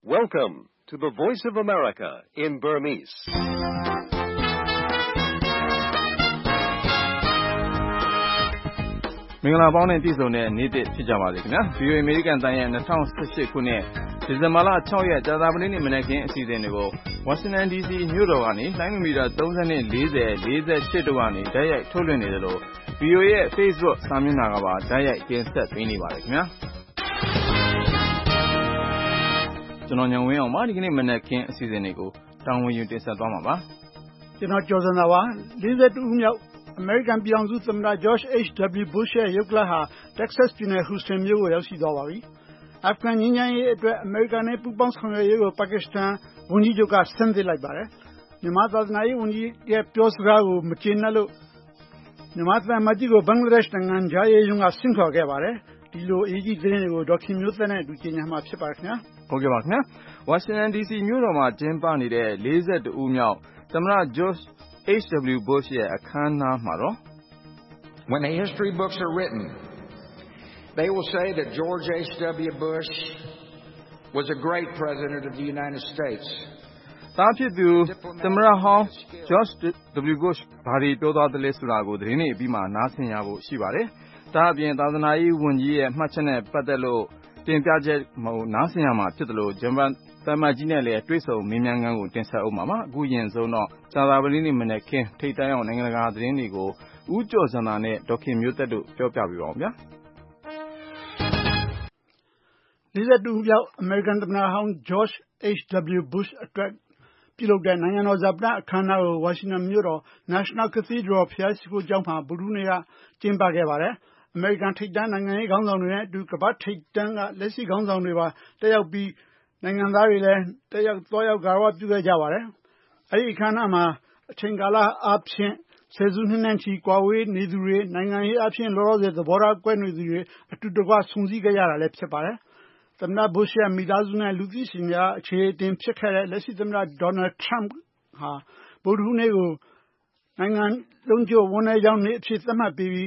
Welcome to the Voice of America in Burmese. ။မင်္ဂလာပေါင်းနဲ့ပြည့်စုံတဲ့နေ့တစ်ဖြစ်ကြပါစေခင်ဗျာ။ VOA American တန်ရဲ့2018ခုနှစ်ဒီဇင်ဘာလ6ရက်ကြာသပတေးနေ့မနက်ခင်းအစီအစဉ်တွေကို Washington DC မြို့တော်ကနေလိုင်းမီတာ30နဲ့40 48တို့ကနေဓာတ်ရိုက်ထုတ်လွှင့်နေတယ်လို့ VOA ရဲ့ Facebook စာမျက်နှာကပါဓာတ်ရိုက်တင်ဆက်ပေးနေပါတယ်ခင်ဗျာ။ကျွန်တော်ညောင်ဝင်းအောင်ပါဒီကနေ့မနက်ခင်းအစီအစဉ်တွေကိုတာဝန်ယူတင်ဆက်သွားမှာပါ။ကျွန်တော်ကျော်စံသာပါ42ဦးမြောက်အမေရိကန်ပြည်ထောင်စုသမ္မတ George H.W. Bush ရဲ့ရုပ်ကလပ်ဟာ Texas ပြည်နယ် Houston မြို့ကိုရောက်ရှိသွားပါပြီ။အာဖဂန်ငြိမ်းချမ်းရေးအတွက်အမေရိကန်နဲ့ပူးပေါင်းဆောင်ရွက်ရေးကိုပါကစ္စတန်ဝန်ကြီးချုပ်ကဆင့်သစ်လိုက်ပါတယ်။မြန်မာသာသနာရေးဝန်ကြီးရဲ့ပြောစကားကိုမကျေနပ်လို့မြန်မာသံအမတ်ကြီးကိုဘင်္ဂလားဒေ့ရှ်နိုင်ငံကြားရေးရုံးကဆင့်ခေါ်ခဲ့ပါတယ်။ဒီလိုအရေးကြီးသတင်းတွေကိုဒေါက်ခင်မျိုးသက်နဲ့အတူကြေညာမှာဖြစ်ပါတယ်ခင်ဗျာ။ဟုတ်ကဲ့ပါခင်ဗျာ။ Washington DC မြို့တော်မှာကျင်းပနေတဲ့42ဦးမြောက်သမ္မတ George H.W. Bush ရဲ့အခမ်းအနားမှာတော့ When the history books are written, they will say that George H.W. Bush was a great president of the United States. သားဖြစ်သူသမ္မတဟောင်း George W. Bush ဘာတွေပြောသွားသလဲဆိုတာကိုသတင်းတွေအပြီးမှာနားဆင်ရဖို့ရှိပါတယ်။ဒါအပြင်သာသနာရေးဝန်ကြီးရဲ့မှတ်ချက်နဲ့ပတ်သက်လို့တင်ပြချက်နားဆင်ရမှာဖြစ်တယ်လို့ဂျမန်တမန်ကြီးနဲ့လည်းတွေ့ဆုံမေးမြန်းခန်းကိုတင်ဆက်အောင်ပါပါအခုရင်ဆုံးတော့သာသာပတိနေ့မနေ့ကထိတ်တန့်အောင်နိုင်ငံတကာသတင်းတွေကိုဦးကျော်စံသာနဲ့ဒေါက်ခင်မျိုးသက်တို့ပြောပြပေးပါဦးဗျာ 42ဦးမြောက်အမေရိကန်သမ္မတဟောင်း George H.W. Bush အတွက်ပြုလုပ်တဲ့နိုင်ငံတော်ဇာပနအခမ်းအနားကိုဝါရှင်တန်မြို့တော် National Cathedral ဘုရားရှိခိုးကျောင်းမှာဗုဒ္ဓဟူးနေ့ကကျင်းပခဲ့ပါတယ်အမေရိကန်ထိပ်တန်းနိုင်ငံရေးခေါင်းဆောင်တွေနဲ့အတူကမ္ဘာထိပ်တန်းကလက်ရှိခေါင်းဆောင်တွေပါတက်ရောက်ပြီးနိုင်ငံသားတွေလည်းတက်ရောက်သွားရောက်ဂါရဝပြုခဲ့ကြပါတယ်။အဲဒီအခမ်းအနားမှာအချိန်ကာလအားဖြင့်ဆယ်စုနှစ်နဲ့ချီကွာဝေးနေသူတွေနိုင်ငံရေးအဖြစ်လောလောဆယ်သဘောထားကွဲနေသူတွေအတူတကွဆုံစည်းကြရတာလည်းဖြစ်ပါတယ်။သမ္မတ Bush ရဲ့မိသားစုနဲ့လူသိရှင်ကြားအခြေအတင်ဖြစ်ခဲ့တဲ့လက်ရှိသမ္မတ Donald Trump ဟာဗုဒ္ဓဟူးနေ့ကိုနိုင်ငံလုံးကျွတ်ဝန်းထဲကြောင်းနေ့အဖြစ်သတ်မှတ်ပြီး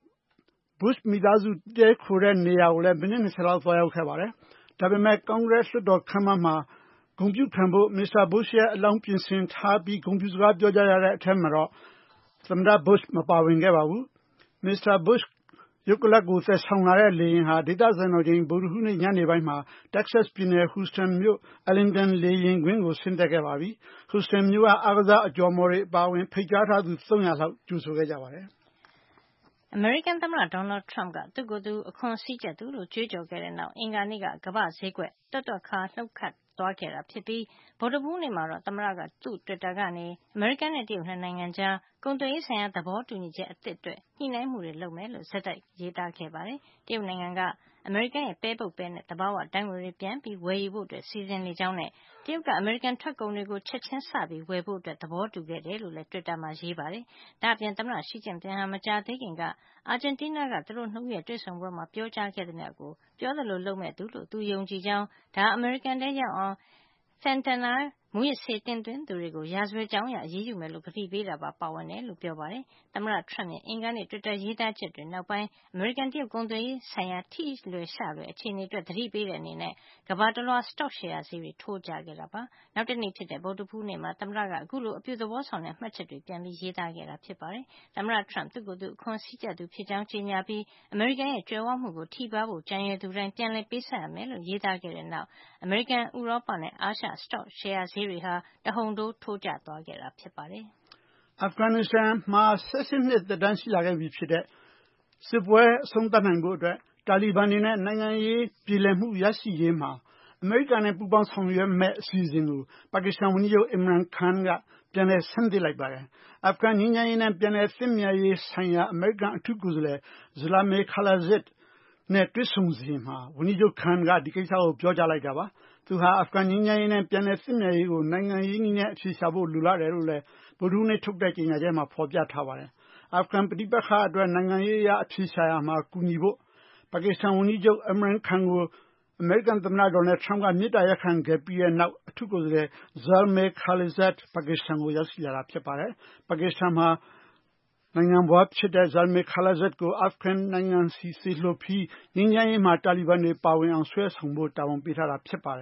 Bush မိသားစုတည်းခိုတဲ့နေရာကိုလည်းမိနစ်20လောက်သွားရောက်ခဲ့ပါတယ်။ဒါပေမဲ့ Congress လွှတ်တော်ခန်းမမှာဂုဏ်ပြုခံဖို့ Mr. Bush ရဲ့အလောင်းပြင်ဆင်ထားပြီးဂုဏ်ပြုစကားပြောကြရတဲ့အထက်မှာတော့သမ္မတ Bush မပါဝင်ခဲ့ပါဘူး။ Mr. Bush ရုပ်ကလပ်ကိုသယ်ဆောင်လာတဲ့လေယာဉ်ဟာဒေသစံတော်ချိန်ဗုဒ္ဓဟူးနေ့ညနေပိုင်းမှာ Texas ပြည်နယ် Houston မြို့ Arlington လေယာဉ်ကွင်းကိုဆင်းသက်ခဲ့ပါပြီ။ Houston မြို့ကအားကစားအကျော်မော်တွေအပါအဝင်ဖိတ်ကြားထားသူ300လောက်ကြိုဆိုခဲ့ကြပါတယ်။အမေရိကန်သမ္မတဒေါ်နယ်ထရမ့်ကသူ့ကိုယ်သူအခွန်စည်းကြပ်သူလို့ကြွေးကြော်ခဲ့တဲ့နောက်အင်္ဂါနေ့ကကမ္ဘာ့ဈေးကွက်တွတ်တွတ်ခါလှုပ်ခတ်သွားခဲ့တာဖြစ်ပြီးဗုဒ္ဓဟူးနေ့မှာတော့သမ္မတကသူ့ Twitter ကနေအမေရိကန်နဲ့တရုတ်နှစ်နိုင်ငံကြားကုန်သွယ်ရေးဆိုင်ရာသဘောတူညီချက်အသစ်အတွက်ညှိနှိုင်းမှုတွေလုပ်မယ်လို့ဆက်တိုက်ရေးသားခဲ့ပါတယ်။တရုတ်နိုင်ငံကအမေရိကန်ရဲ့ပဲပုတ်ပဲနဲ့သဘာဝဓာတ်ငွေတွေပြန်ပြီးဝယ်ယူဖို့စီစဉ်နေကြောင်းနဲ့တရုတ်ကအမေရိကန်ထွက်ကုန်တွေကိုချက်ချင်းစပြီးဝယ်ဖို့သဘောတူခဲ့တယ်လို့လည်း Twitter မှာရေးပါတယ်။ဒါ့အပြင်သမ္မတရှီကျင့်ပင်ဟာမကြာသေးခင်ကအာဂျင်တီးနားကသူတို့နှစ်ဦးရဲ့တွေ့ဆုံပွဲမှာပြောကြားခဲ့သမျှကိုပြောသလိုလုပ်မဲ့သူလို့သူယုံကြည်ကြောင်းဒါအမေရိကန်ထဲရောက်အောင်Fentanyl မူးယစ်ဆေးတင်သွင်းသူတွေကိုရာဇဝတ်ကြောင်းအရအရေးယူမယ်လို့ကတိပေးတာပါဝင်တယ်လို့ပြောပါတယ်။သမ္မတထရမ့်ရဲ့အင်္ဂါနေ့ Twitter ရေးသားချက်တွေနောက်ပိုင်းအမေရိကန်တရုတ်ကုန်သွယ်ရေးဆိုင်ရာထိလွယ်ရှလွယ်အခြေအနေအတွက်သတိပေးတဲ့အနေနဲ့ကမ္ဘာတလွှား stock share ဈေးတွေထိုးကျခဲ့တာပါ။နောက်တနေ့ဖြစ်တဲ့ဗုဒ္ဓဟူးနေ့မှာသမ္မတကအခုလိုအပြုသဘောဆောင်တဲ့မှတ်ချက်တွေပြန်ပြီးရေးသားခဲ့တာဖြစ်ပါတယ်။သမ္မတထရမ့်သူ့ကိုယ်သူအခွန်စည်းကြပ်သူဖြစ်ကြောင်းကြေညာပြီးအမေရိကန်ရဲ့ကြွယ်ဝမှုကိုထိပါးဖို့ကြံရွယ်သူတိုင်းပြန်လည်ပေးဆပ်ရမယ်လို့ရေးသားခဲ့တဲ့နောက်အမေရိကန်ဥရောပနဲ့အာရှ stock share ဈေးတွေဟာတဟုန်ထိုးထိုးကျသွားခဲ့တာဖြစ်ပါတယ်။အာဖဂန်နစ္စတန်မှာ18နှစ်သက်တမ်းရှိလာခဲ့ပြီဖြစ်တဲ့စစ်ပွဲအဆုံးသတ်နိုင်ဖို့အတွက်တာလီဘန်တွေနဲ့နိုင်ငံရေးပြည်လည်မှုရရှိရေးမှာအမေရိကန်နဲ့ပူးပေါင်းဆောင်ရွက်မဲ့အစီအစဉ်ကိုပါကစ္စတန်ဝန်ကြီးချုပ် Imran Khan ကပြန်လည်ဆန်းသစ်လိုက်ပါတယ်။အာဖဂန်ငြိမ်းချမ်းရေးနဲ့ပြန်လည်သင့်မြတ်ရေးဆိုင်ရာအမေရိကန်အထူးကိုယ်စားလှယ် Zalmay Khalilzad နဲ့တွေ့ဆုံစဉ်မှာဝန်ကြီးချုပ် Khan ကဒီကိစ္စကိုပြောကြားလိုက်တာပါ။သူဟာအာဖဂန်ငြိမ်းချမ်းရေးနဲ့ပြန်လည်သင့်မြတ်ရေးကိုနိုင်ငံရေးနည်းနဲ့အဖြေရှာဖို့လိုလားတယ်လို့လည်းဗုဒ္ဓဟူးနေ့ထုတ်တဲ့ကြေညာချက်မှာဖော်ပြထားပါတယ်။အာဖဂန်ပဋိပက္ခအတွက်နိုင်ငံရေးအရအဖြေရှာရာမှာကူညီဖို့ပါကစ္စတန်ဝန်ကြီးချုပ် Imran Khan ကိုအမေရိကန်သမ္မတဒေါ်နယ်ထရမ့်ကမေတ္တာရပ်ခံခဲ့ပြီးတဲ့နောက်အထူးကိုယ်စားလှယ် Zalmay Khalilzad ပါကစ္စတန်ကိုရောက်ရှိလာတာဖြစ်ပါတယ်။ပါကစ္စတန်မှာနိုင်ငံဘွားဖြစ်တဲ့ Zalmay Khalilzad ကိုအာဖဂန်နိုင်ငံစီစေလွှတ်ပြီးငြိမ်းချမ်းရေးမှာတာလီဘန်တွေပါဝင်အောင်ဆွဲဆောင်ဖို့တာဝန်ပေးထားတာဖြစ်ပါတယ်။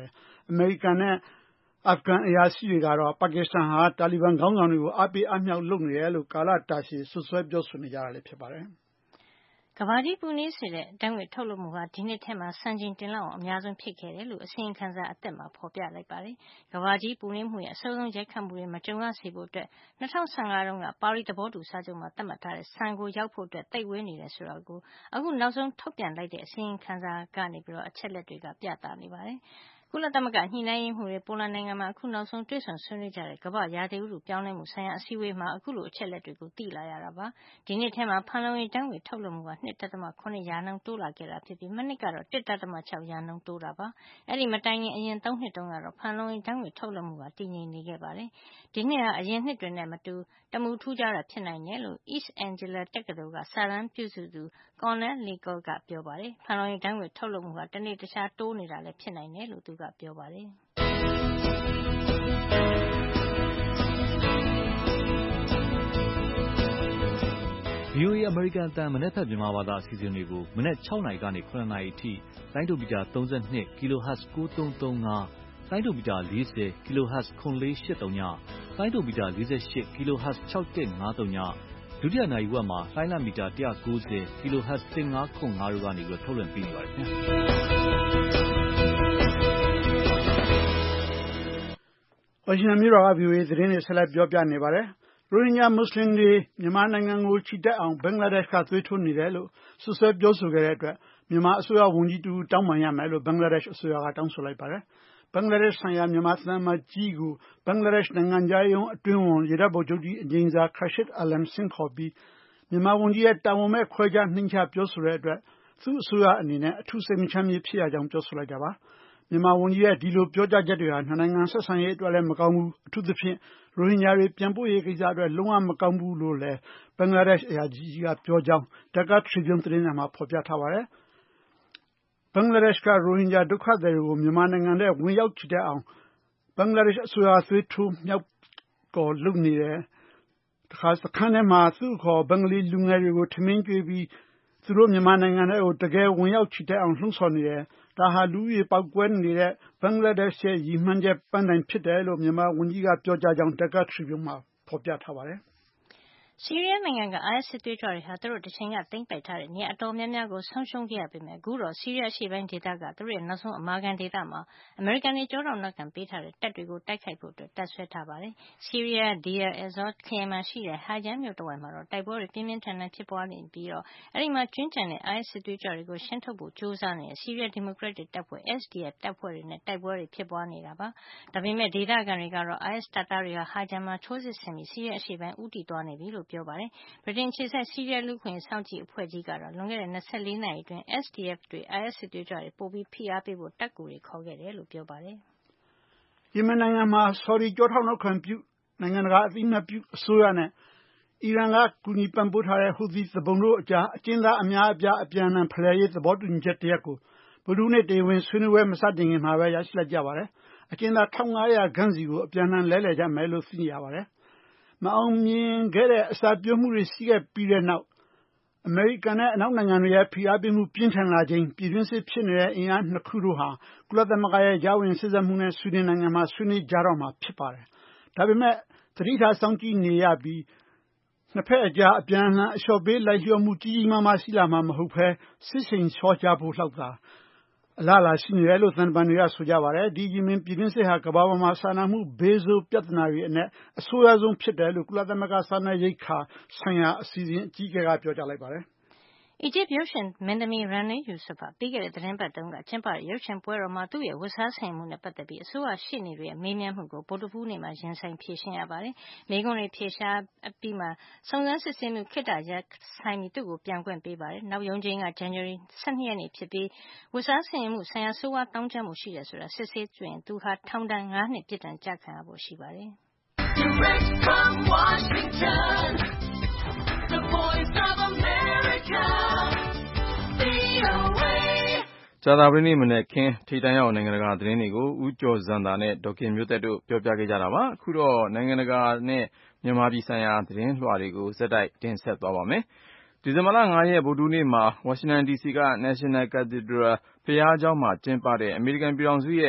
အမေရိကန်နဲ့အာဖဂန်အရာရှိတွေကတော့ပါကစ္စတန်ဟာတာလီဘန်ခေါင်းဆောင်တွေကိုအားပေးအားမြှောက်လုပ်နေတယ်လို့ကာလတာရှည်စွပ်စွဲပြောဆိုနေကြတာလည်းဖြစ်ပါတယ်။ကမ္ဘာကြီးပူနွေးစေတဲ့ဓါတ်ငွေ့ထုတ်လွှတ်မှုဟာဒီနှစ်ထဲမှာစံချိန်တင်လောက်အောင်အများဆုံးဖြစ်ခဲ့တယ်လို့အစီရင်ခံစာအသစ်မှာဖေါ်ပြလိုက်ပါတယ်။ကမ္ဘာကြီးပူနွေးမှုရဲ့အဆိုးဆုံးရိုက်ခတ်မှုတွေမကြုံရစေဖို့အတွက်2015တုန်းကပါရီသဘောတူစာချုပ်မှာသတ်မှတ်ထားတဲ့စံကိုရောက်ဖို့အတွက်သိပ်ဝေးနေတယ်ဆိုတာကိုအခုနောက်ဆုံးထုတ်ပြန်လိုက်တဲ့အစီရင်ခံစာကနေအချက်လက်တွေကပြသနေပါတယ်။ကုလသမဂ္ဂညှိနှိုင်းရေးမှူးတွေပိုလန်နိုင်ငံမှာအခုနောက်ဆုံးတွေ့ဆုံဆွေးနွေးကြတဲ့ကမ္ဘာ့ရာသီဥတုပြောင်းလဲမှုဆိုင်ရာအစည်းအဝေးမှာအခုလိုအချက်လက်တွေကိုသိလာရတာပါ။ဒီနှစ်ထဲမှာဖန်လုံအိမ်ဓါတ်ငွေ့ထုတ်လွှတ်မှုဟာ 2.7% တိုးလာခဲ့တာဖြစ်ပြီးမနှစ်ကတော့ 1.6% တိုးတာပါ။အဲဒီမတိုင်ခင်အရင်3နှစ်တုန်းကတော့ဖန်လုံအိမ်ဓါတ်ငွေ့ထုတ်လွှတ်မှုဟာတည်ငြိမ်နေခဲ့ပါတယ်။ဒီနှစ်ဟာအရင်နှစ်တွေနဲ့မတူတမူထူးခြားတာဖြစ်နိုင်တယ်လို့ East Anglia တက္ကသိုလ်ကစာတမ်းပြုစုသူ Cornel Nicholl ကပြောပါတယ်။ဖန်လုံအိမ်ဓါတ်ငွေ့ထုတ်လွှတ်မှုဟာတနေ့တခြားတိုးနေတာလည်းဖြစ်နိုင်တယ်လို့သူကပြောပါတယ်။ VOA အမေရိကန်အသံမနက်ဖြန်မြန်မာဘာသာအစီအစဉ်တွေကိုမနက်6နာရီကနေ9နာရီအထိလိုင်းဒိုမီတာ32 kHz 9335လိုင်းဒိုမီတာ40 kHz 9483ညလိုင်းဒိုမီတာ48 kHz 6153ဒုတိယနာရီဝက်မှာလိုင်းလမီတာ190 kHz 1505တို့ကနေထုတ်လွှင့်ပေးနေပါတယ်ခင်ဗျာဝါရှင်တန်မြို့တော်က VOA သတင်းတွေဆက်လက်ပြောပြနေပါတယ်။ရိုဟင်ဂျာမွတ်စလင်တွေမြန်မာနိုင်ငံကိုချီတက်အောင်ဘင်္ဂလားဒေ့ရှ်ကသွေးထိုးနေတယ်လို့စွပ်စွဲပြောဆိုခဲ့တဲ့အတွက်မြန်မာအစိုးရဝန်ကြီးတူတောင်းပန်ရမယ်လို့ဘင်္ဂလားဒေ့ရှ်အစိုးရကတောင်းဆိုလိုက်ပါတယ်။ဘင်္ဂလားဒေ့ရှ်ဆိုင်ရာမြန်မာသံအမတ်ကြီးကိုဘင်္ဂလားဒေ့ရှ်နိုင်ငံခြားရေးအတွင်းဝန်ရေတပ်ဗိုလ်ချုပ်ကြီးအငြိမ်းစား Khurshid Alam ဆင့်ခေါ်ပြီးမြန်မာဝန်ကြီးရဲ့တာဝန်မဲ့ခွဲခြားနှိမ့်ချပြောဆိုတဲ့အတွက်သူ့အစိုးရအနေနဲ့အထူးစိတ်မချမ်းမြေ့ဖြစ်ရကြောင်းပြောဆိုလိုက်တာပါ။မြန်မာဝန်ကြီးရဲ့ဒီလိုပြောကြားချက်တွေဟာနှစ်နိုင်ငံဆက်ဆံရေးအတွက်လည်းမကောင်းဘူးအထူးသဖြင့်ရိုဟင်ဂျာတွေပြန်ပို့ရေးကိစ္စအတွက်လုံးဝမကောင်းဘူးလို့လည်းဘင်္ဂလားဒေ့ရှ်အရာရှိကြီးကပြောကြောင်း Dhaka Tribune သတင်းစာမှာဖော်ပြထားပါတယ်။ဘင်္ဂလားဒေ့ရှ်ကရိုဟင်ဂျာဒုက္ခသည်တွေကိုမြန်မာနိုင်ငံထဲဝင်ရောက်ချီတက်အောင်ဘင်္ဂလားဒေ့ရှ်အစိုးရသွေးထိုးမြောက်ကော်လုပ်နေတယ်။တခါစခန်းထဲမှာသူ့အခေါ်ဘင်္ဂလီလူငယ်တွေကိုထမင်းကျွေးပြီးသူတို့မြန်မာနိုင်ငံထဲကိုတကယ်ဝင်ရောက်ချီတက်အောင်လှုံ့ဆော်နေတယ်။ဒါဟာလူဦးရေပေါက်ကွဲနေတဲ့ဘင်္ဂလားဒေ့ရှ်ရဲ့ရည်မှန်းချက်ပန်းတိုင်ဖြစ်တယ်လို့မြန်မာဝန်ကြီးကပြောကြားကြောင်း Dhaka Tribune မှာဖော်ပြထားပါတယ်။ဆီးရီးယားနိုင်ငံက IS စစ်သွေးကြွတွေဟာသူတို့တချိန်ကသိမ်းပိုက်ထားတဲ့နေရာအတော်များများကိုဆုံးရှုံးခဲ့ရပေမဲ့အခုတော့ဆီးရီးယားအရှေ့ပိုင်းဒေသကသူတို့ရဲ့နောက်ဆုံးအမာခံဒေသမှာအမေရိကန်တွေကြောတောင်နောက်ခံပေးထားတဲ့တပ်တွေကိုတိုက်ခိုက်ဖို့တပ်ဆွဲထားပါတယ်။ဆီးရီးယား Deir ez-Zor ခရိုင်မှာရှိတဲ့ Haljan မြို့တဝိုက်မှာတော့တိုက်ပွဲတွေပြင်းပြင်းထန်ထန်ဖြစ်ပွားနေပြီးအဲဒီမှာကျွင်းကျန်တဲ့ IS စစ်သွေးကြွတွေကိုရှင်းထုတ်ဖို့ကြိုးစားနေတဲ့ဆီးရီးယားဒီမိုကရက်တစ်တပ်ဖွဲ့ SDF တပ်ဖွဲ့တွေနဲ့တိုက်ပွဲတွေဖြစ်ပွားနေတာပါ။ဒါပေမဲ့ဒေသခံတွေကတော့ IS တပ်သားတွေက Haljan မှာထိုးစစ်ဆင်ပြီးဆီးရီးယားအရှေ့ပိုင်းဦးတည်သွားနေပြီလို့ပြောပါတယ်။ဗြိတိန်အခြေစိုက်ဆီးရီးယားလူ့အခွင့်အရေးစောင့်ကြည့်အဖွဲ့ကြီးကတော့လွန်ခဲ့တဲ့24နာရီအတွင်း SDF တွေ IS စစ်သွေးကြွတွေပိုပြီးဖိအားပေးဖို့တပ်ကူတွေခေါ်ခဲ့တယ်လို့ပြောပါတယ်။ယီမင်နိုင်ငံမှာဆော်ဒီကြောထောက်နောက်ခံပြုနိုင်ငံတကာအသိအမှတ်ပြုအစိုးရနဲ့အီရန်ကကူညီပံ့ပိုးထားတဲ့ဟူသီသူပုန်တို့အကြားအကျဉ်းသားအများအပြားအပြန်အလှန်ဖလှယ်ရေးသဘောတူညီချက်တရပ်ကိုဗုဒ္ဓဟူးနေ့တရားဝင်ဆွေးနွေးပွဲမစတင်ခင်မှာပဲရရှိလိုက်ကြပါတယ်။အကျဉ်းသား1500ခန့်စီကိုအပြန်အလှန်လဲလှယ်ကြမယ်လို့သိရပါတယ်။မအောင်မြင်ခဲ့တဲ့အစာပြိုးမှုတွေရှိခဲ့ပြီးတဲ့နောက်အမေရိကန်နဲ့အနောက်နိုင်ငံတွေရဲ့ဖိအားပေးမှုပြင်းထန်လာချိန်ပြည်တွင်းစစ်ဖြစ်နေတဲ့အင်အားနှစ်ခုတို့ဟာကုလသမဂ္ဂရဲ့ကြားဝင်စေ့စပ်မှုနဲ့ဆွီဒင်နိုင်ငံမှာဆွေးနွေးကြတော့မှာဖြစ်ပါတယ်။ဒါပေမဲ့သတိထားစောင့်ကြည့်နေရပြီးနှစ်ဖက်အကြားအပြန်အလှန်အလျှော့ပေးလိုက်လျောမှုကြီးကြီးမားမားရှိလာမှာမဟုတ်ဘဲစစ်စိန်ချောကြဖို့လောက်သာအလားအလာရှိနေတယ်လို့သံတမန်တွေကဆိုကြပါတယ်။ဒီယီမင်ပြည်တွင်းစစ်ဟာကမ္ဘာပေါ်မှာစာနာမှုဘေးဆိုးပြဿနာတွေအနက်အဆိုးရွားဆုံးဖြစ်တယ်လို့ကုလသမဂ္ဂစားနပ်ရိက္ခာဆိုင်ရာအစီအစဉ်အကြီးအကဲကပြောကြားလိုက်ပါတယ်။အီဂျစ်ရုပ်ရှင်မင်းသမီး Rana Youssef ပြီးခဲ့တဲ့သီတင်းပတ်တုန်းကကျင်းပတဲ့ရုပ်ရှင်ပွဲတော်မှာသူ့ရဲ့ဝတ်စားဆင်ယင်မှုနဲ့ပတ်သက်ပြီးအစိုးရရှေ့နေတွေရဲ့မေးမြန်းမှုကိုဗုဒ္ဓဟူးနေ့မှာရင်ဆိုင်ဖြေရှင်းရပါတယ်။မေးခွန်းတွေဖြေရှာအပြီးမှာစုံစမ်းစစ်ဆေးမှုခေတ္တရပ်ဆိုင်းပြီးသူ့ကိုပြန်ခွင့်ပေးပါတယ်။နောက်ရုံးချိန်းကဇန်နဝါရီ12ရက်နေ့ဖြစ်ပြီးဝတ်စားဆင်ယင်မှုဆိုင်ရာဆိုးဝါးတောင်းကျမ်းမှုရှိတယ်ဆိုတာစစ်ဆေးတွေ့ရင်သူဟာထောင်ဒဏ်9နှစ်ပြစ်ဒဏ်ကျခံရဖို့ရှိပါတယ်။ Direct from Washington, the voice of America. ကြာသပတေးနေ့မနက်ခင်းထိပ်တန်းရောက်နိုင်ငံတကာသတင်းတွေကိုဦးကျော်ဇံသာနဲ့ဒေါ်ခင်မျိုးသက်တို့ပြောပြခဲ့ကြတာပါ။အခုတော့နိုင်ငံတကာနဲ့မြန်မာပြည်ဆိုင်ရာသတင်းလွှာတွေကိုဆက်တိုက်တင်ဆက်သွားပါမယ်။ဒီဇင်ဘာလ9ရက်ဗုဒ္ဓဟူးနေ့မှာဝါရှင်တန် DC က National Cathedral ဘုရားကျောင်းမှာကျင်းပတဲ့အမေရိကန်ပြည်ထောင်စုရဲ့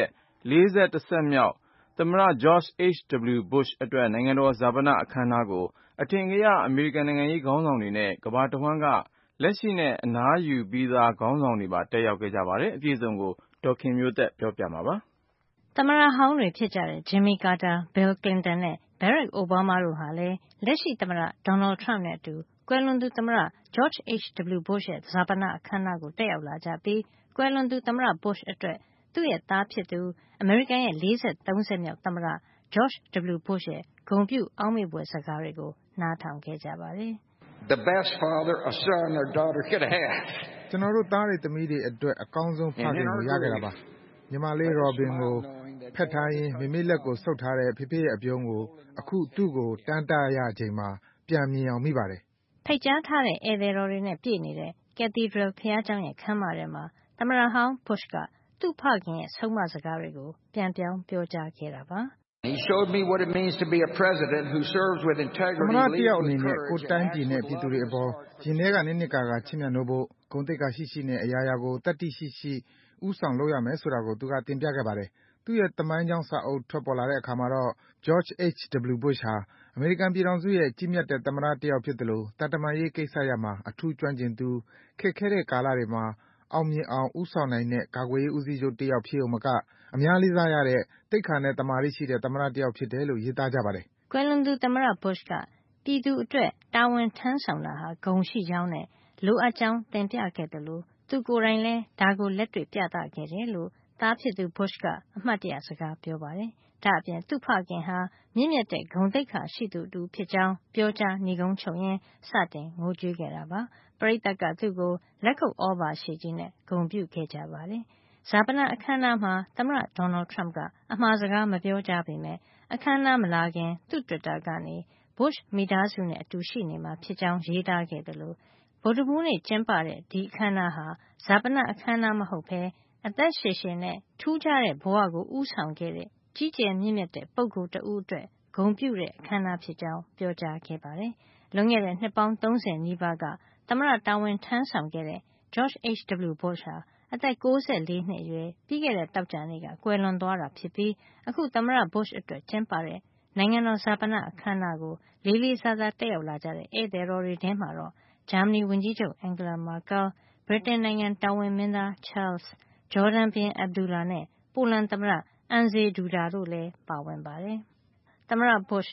40 ဆက်မြောက်သမ္မတ George H.W. Bush အတွက်နိုင်ငံတော်ဈာပနအခမ်းအနားကိုအထင်ကရအမေရိကန်နိုင်ငံရေးခေါင်းဆောင်တွေနဲ့ကမ္ဘာတဝန်းကလက်ရှိနဲ့အနားယူပြီးသားခေါင်းဆောင်တွေပါတက်ရောက်ခဲ့ကြပါတယ်။အပြည့်အစုံကိုဒေါ်ခင်မျိုးသက်ပြောပြမှာပါ။သမ္မတဟောင်းတွေဖြစ်ကြတဲ့ Jimmy Carter, Bill Clinton နဲ့ Barack Obama တို့ဟာလည်းလက်ရှိသမ္မတ Donald Trump နဲ့အတူကွယ်လွန်သူသမ္မတ George H.W. Bush ရဲ့ဈာပနအခမ်းအနားကိုတက်ရောက်လာကြပြီးကွယ်လွန်သူသမ္မတ Bush အတွက်သူ့ရဲ့သားဖြစ်သူအမေရိကန်ရဲ့ 43 ဆက်မြောက်သမ္မတ George W. Bush ရဲ့ဂုဏ်ပြုအောက်မေ့ဘွယ်စကားတွေကိုနားထောင်ခဲ့ကြပါတယ်။ The best father a son or daughter could have. ကျွန်တော်တို့သားတွေသမီးတွေအတွက်အကောင်းဆုံးဖခင်ကိုရခဲ့တာပါ။ညီမလေး Robin ကိုဖက်ထားရင်းမိမိလက်ကိုဆုပ်ထားတဲ့ဖေဖေရဲ့အပြုံးကိုအခုသူ့ကိုတန်းတရချိန်မှာပြန်မြင်အောင်မိပါတယ်။ဖိတ်ကြားထားတဲ့ဧည့်သည်တော်တွေနဲ့ပြည့်နေတဲ့ Cathedral ဘုရားကျောင်းရဲ့ခန်းမထဲမှာသမ္မတဟောင်း Bush ကသူ့ဖခင်ရဲ့ဆုံးမစကားတွေကိုပြန်ပြောင်းပြောကြားခဲ့တာပါ။ He showed me what it means to be a president who serves with integrity. သမ္မတတယောက်အနေနဲ့ကိုယ်တိုင်းပြည်နဲ့ပြည်သူတွေအပေါ်ရင်ထဲကနစ်နစ်ကာချစ်မြတ်နိုးဖို့ဂုဏ်သိက္ခာရှိရှိနဲ့အရာရာကိုတတ်သိရှိရှိဥဆောင်လုပ်ရမယ်ဆိုတာကိုသူကတင်ပြခဲ့ပါတယ်။သူ့ရဲ့သမိုင်းကြောင်းစာအုပ်ထွက်ပေါ်လာတဲ့အခါမှာတော့ George H.W. Bush ဟာအမေရိကန်ပြည်ထောင်စုရဲ့ကြီးမြတ်တဲ့သမ္မတတယောက်ဖြစ်တယ်လို့သံတမန်ရေးကိစ္စရပ်မှာအထူးကျွမ်းကျင်သူခက်ခဲတဲ့ကာလတွေမှာအောင်မြင်အောင်ဦးဆောင်နိုင်တဲ့ကာကွယ်ရေးဦးစီးချုပ်တယောက်ဖြစ်ုံမကအများလေးစားရတဲ့သိက္ခာနဲ့သမာဓိရှိတဲ့သမ္မတတယောက်ဖြစ်တယ်လို့ရေးသားကြပါတယ်။ကွယ်လွန်သူသမ္မတ Bush ကပြည်သူအတွက်တာဝန်ထမ်းဆောင်တာဟာဂုဏ်ရှိကြောင်းနဲ့လိုအပ်ကြောင်းတင်ပြခဲ့တယ်လို့သူကိုယ်တိုင်လည်းဒါကိုလက်တွေ့ပြသခဲ့တယ်လို့သားဖြစ်သူ Bush ကအမှတ်တရစကားပြောပါတယ်။ဒါ့အပြင်သူ့ဖခင်ဟာမြင့်မြတ်တဲ့ဂုဏ်သိက္ခာရှိသူတူဖြစ်ကြောင်းပြောကြားနေကုန်းချုပ်ရင်းစတင်ငိုကြွေးခဲ့တာပါ။ပရိသတ်ကသူ့ကိုလက်ခုပ်ဩဘာရှည်ကြီးနဲ့ဂုဏ်ပြုခဲ့ကြပါတယ်။ဈာပနအခမ်းအနားမှာသမ္မတ Donald Trump ကအမှားစကားမပြောကြားပေမယ့်အခမ်းအနားမလာခင်သူ့ Twitter ကနေ Bush မိသားစုနဲ့အတူရှိနေမှာဖြစ်ကြောင်းရေးသားခဲ့တယ်လို့ဗုဒ္ဓဟူးနေ့ကျင်းပတဲ့ဒီအခမ်းအနားဟာဈာပနအခမ်းအနားမဟုတ်ဘဲအသက်ရှည်ရှည်နဲ့ထူးခြားတဲ့ဘဝကိုဦးဆောင်ခဲ့တဲ့ကြီးကျယ်မြင့်မြတ်တဲ့ပုဂ္ဂိုလ်တဦးအတွက်ဂုဏ်ပြုတဲ့အခမ်းအနားဖြစ်ကြောင်းပြောကြားခဲ့ပါတယ်။လွန်ခဲ့တဲ့နှစ်ပေါင်း30နီးပါးကသမ္မတတာဝန်ထမ်းဆောင်ခဲ့တဲ့ George H.W. Bush ဟာအသက်94နှစ်အရွယ်ပြီးခဲ့တဲ့သောကြာနေ့ကကွယ်လွန်သွားတာဖြစ်ပြီးအခုသမ္မတ Bush အတွက်ကျင်းပတဲ့နိုင်ငံတော်ဈာပနအခမ်းအနားကိုလေးလေးစားစားတက်ရောက်လာကြတဲ့ဧည့်သည်တော်တွေထဲမှာတော့ဂျာမနီဝန်ကြီးချုပ် Angela Merkel, ဗြိတိန်နိုင်ငံတော်ဝင်မင်းသား Charles, ဂျော်ဒန်ဘုရင် Abdullah နဲ့ပိုလန်သမ္မတ Andrzej Duda တို့လည်းပါဝင်ပါတယ်။သမ္မတ Bush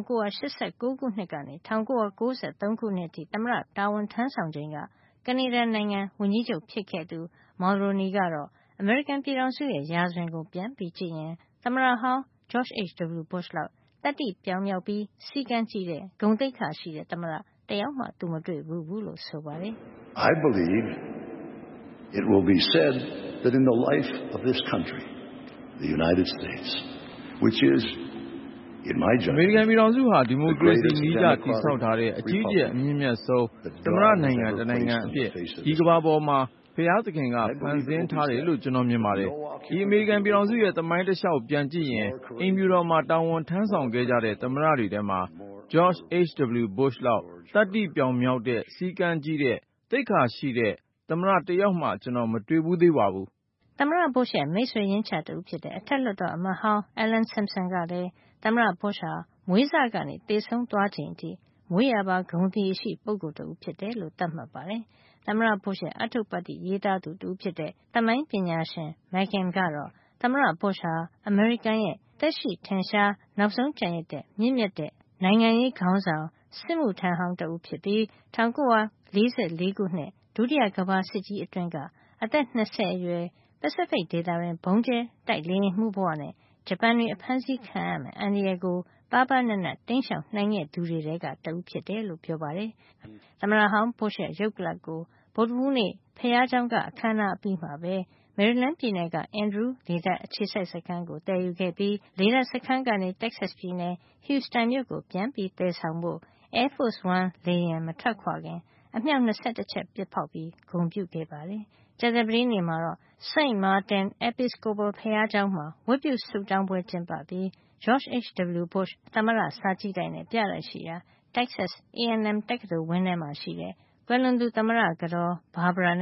1989 ခုနှစ်ကနေ 1993 ခုနှစ်အထိသမ္မတတာဝန်ထမ်းဆောင်ချိန်ကကနေဒါနိုင်ငံဝန်ကြီးချုပ်ဖြစ်ခဲ့သူ Mulroney ကတော့အမေရိကန်ပြည်ထောင်စုရဲ့ရာဇဝင်ကိုပြန်ကြည့်ရင်သမ္မတဟောင်း George H.W. Bush လောက်သတ္တိပြောင်မြောက်ပြီးစည်းကမ်းကြီးတဲ့ဂုဏ်သိက္ခာရှိတဲ့သမ္မတတယောက်မှသူမတွေ့ဘူးလို့ဆိုပါတယ်။ I believe it will be said that in the life of this country, the United States, which is in my judgment အမေရိကန်ပြည်ထောင်စုဟာဒီမိုကရေစီနည်းကျတည်ဆောက်ထားတဲ့အကြီးကျယ်အမြင့်မြတ်ဆုံးသမ္မတနိုင်ငံတနိုင်ငံအဖြစ်ဒီကမ္ဘာပေါ်မှာဘုရားသခင်ကဖန်ဆင်းထားတယ်လို့ကျွန်တော်မြင်ပါတယ်။ဒီအမေရိကန်ပြည်ထောင်စုရဲ့သမိုင်းတစ်လျှောက်ပြန်ကြည့်ရင်အိမ်ဖြူတော်မှာတာဝန်ထမ်းဆောင်ခဲ့ကြတဲ့သမ္မတတွေထဲမှာ George H.W. Bush လောက်သတ္တိပြောင်မြောက်တဲ့စည်းကမ်းကြီးတဲ့သိက္ခာရှိတဲ့သမ္မတတယောက်မှကျွန်တော်မတွေ့ဘူးသေးပါဘူး။သမ္မတ Bush ရဲ့မိတ်ဆွေရင်းချတူဖြစ်တဲ့အထက်လွှတ်တော်အမတ်ဟောင်း Alan Simpson ကလည်းသမ္မတ Bush ဟာမွေးစကနေသေဆုံးသွားချိန်အထိမွေးရာပါဂုဏ်သရေရှိပုဂ္ဂိုလ်တဦးဖြစ်တယ်လို့သတ်မှတ်ပါတယ်။သမ္မတ Bush ရဲ့အတ္ထုပ္ပတ္တိရေးသားသူတဦးဖြစ်တဲ့သမိုင်းပညာရှင် McCain ကတော့သမ္မတ Bush ဟာအမေရိကန်ရဲ့သက်ရှိထင်ရှားနောက်ဆုံးကျန်ရစ်တဲ့မြင့်မြတ်တဲ့နိုင်ငံရေးခေါင်းဆောင်စစ်မှုထမ်းဟောင်းတဦးဖြစ်ပြီး1944ခုနှစ်ဒုတိယကမ္ဘာစစ်ကြီးအတွင်းကအသက်20အရွယ်ပစိဖိတ်ဒေသတွင်ဘုံကျဲတိုက်လေယာဉ်မှုဘဝနဲ့ဂျပန်တွေအဖမ်းဆီးခံရမယ်အန္တရာယ်ကိုပါးပါးနပ်နပ်တိမ်းရှောင်နိုင်ခဲ့သူတွေထဲကတဦးဖြစ်တယ်လို့ပြောပါတယ်။သမ္မတဟောင်း Bush ရဲ့ရုပ်ကလပ်ကိုဗုဒ္ဓဟူးနေ့ဘုရားကျောင်းကအခမ်းအနားအပြီးမှာပဲမေရီလန်းပြည်နယ်က Andrew လေတပ်အခြေစိုက်စခန်းကိုတည်ယူခဲ့ပြီးလေတပ်စခန်းကနေ Texas ပြည်နယ် Houston မြို့ကိုပြန်ပြီးသယ်ဆောင်ဖို့ Air Force One လေယာဉ်မထွက်ခွာခင်အမြှောက်21ချက်ပစ်ဖေါက်ပြီးဂုဏ်ပြုခဲ့ပါတယ်။ကြာသပတေးနေ့မှာတော့ St. Martin Episcopal ဘုရားကျောင်းမှာဝတ်ပြုဆုတောင်းပွဲကျင်းပပြီး George H.W. Bush သမ္မတစာကြည့်တိုက်နဲ့ပြတိုက်ရှိရာ Texas A&M တက္ကသိုလ်ဝင်းထဲမှာရှိတဲ့ကွယ်လွန်သူသမ္မတကတော် Barbara နဲ့